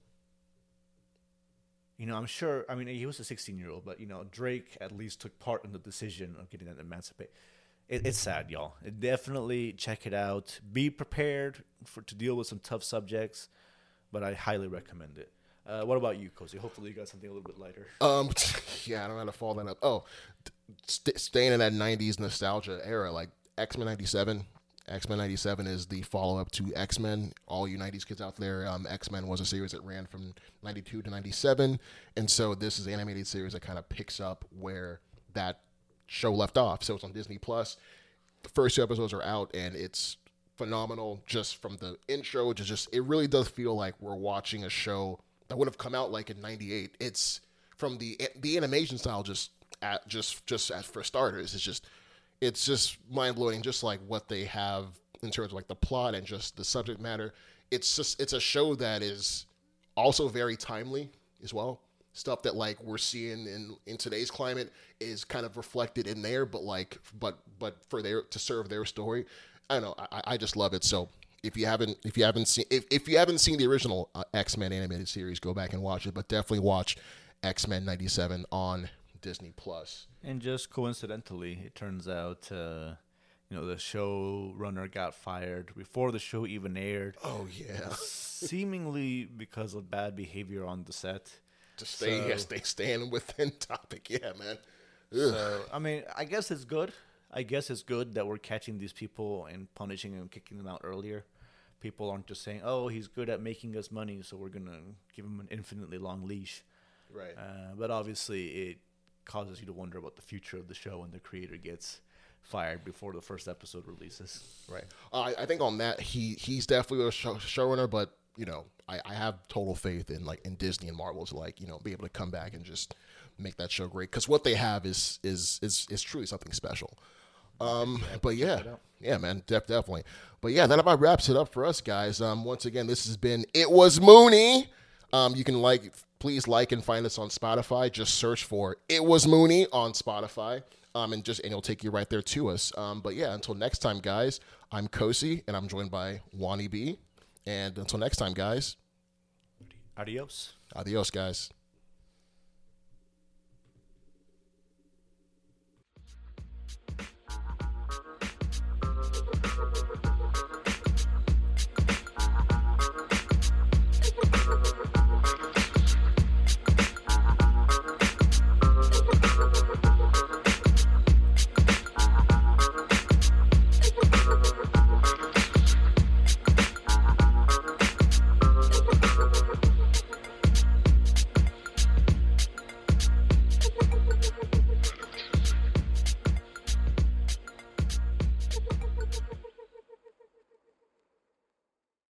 I'm sure, he was a 16-year-old, but, Drake at least took part in the decision of getting that emancipate. It's sad, y'all. Definitely check it out. Be prepared to deal with some tough subjects. But I highly recommend it. What about you, Cozy? Hopefully you got something a little bit lighter. Yeah, I don't know how to follow that up. Oh, staying in that '90s nostalgia era, like X-Men '97. X-Men '97 is the follow-up to X-Men. All you '90s kids out there, X-Men was a series that ran from '92 to '97, and so this is an animated series that kind of picks up where that show left off. So it's on Disney Plus. The first 2 episodes are out, and it's phenomenal. Just from the intro, it really does feel like we're watching a show that would have come out like in '98. It's from the animation style, just as for starters, it's just mind blowing. Just like what they have in terms of like the plot and just the subject matter. It's a show that is also very timely as well. Stuff that like we're seeing in today's climate is kind of reflected in there, but for to serve their story. I don't know. I just love it. So if you haven't seen the original X-Men animated series, go back and watch it. But definitely watch X-Men '97 on Disney Plus. And just coincidentally, it turns out, the showrunner got fired before the show even aired. Oh yeah, seemingly because of bad behavior on the set. To staying within topic. Yeah, man. Ugh. So I mean, I guess it's good. That we're catching these people and punishing and kicking them out earlier. People aren't just saying, "Oh, he's good at making us money, so we're gonna give him an infinitely long leash." Right. But obviously, it causes you to wonder about the future of the show when the creator gets fired before the first episode releases. Right. I think on that, he's definitely a showrunner, but I have total faith in Disney and Marvel to be able to come back and just make that show great, because what they have is truly something special. But yeah, man, definitely. But yeah, that about wraps it up for us, guys. Once again, this has been It Was Mooney. You can please like and find us on Spotify. Just search for It Was Mooney on Spotify. And it'll take you right there to us. But yeah, until next time, guys, I'm Kosi, and I'm joined by Wani B. And until next time, guys. Adios. Adios, guys.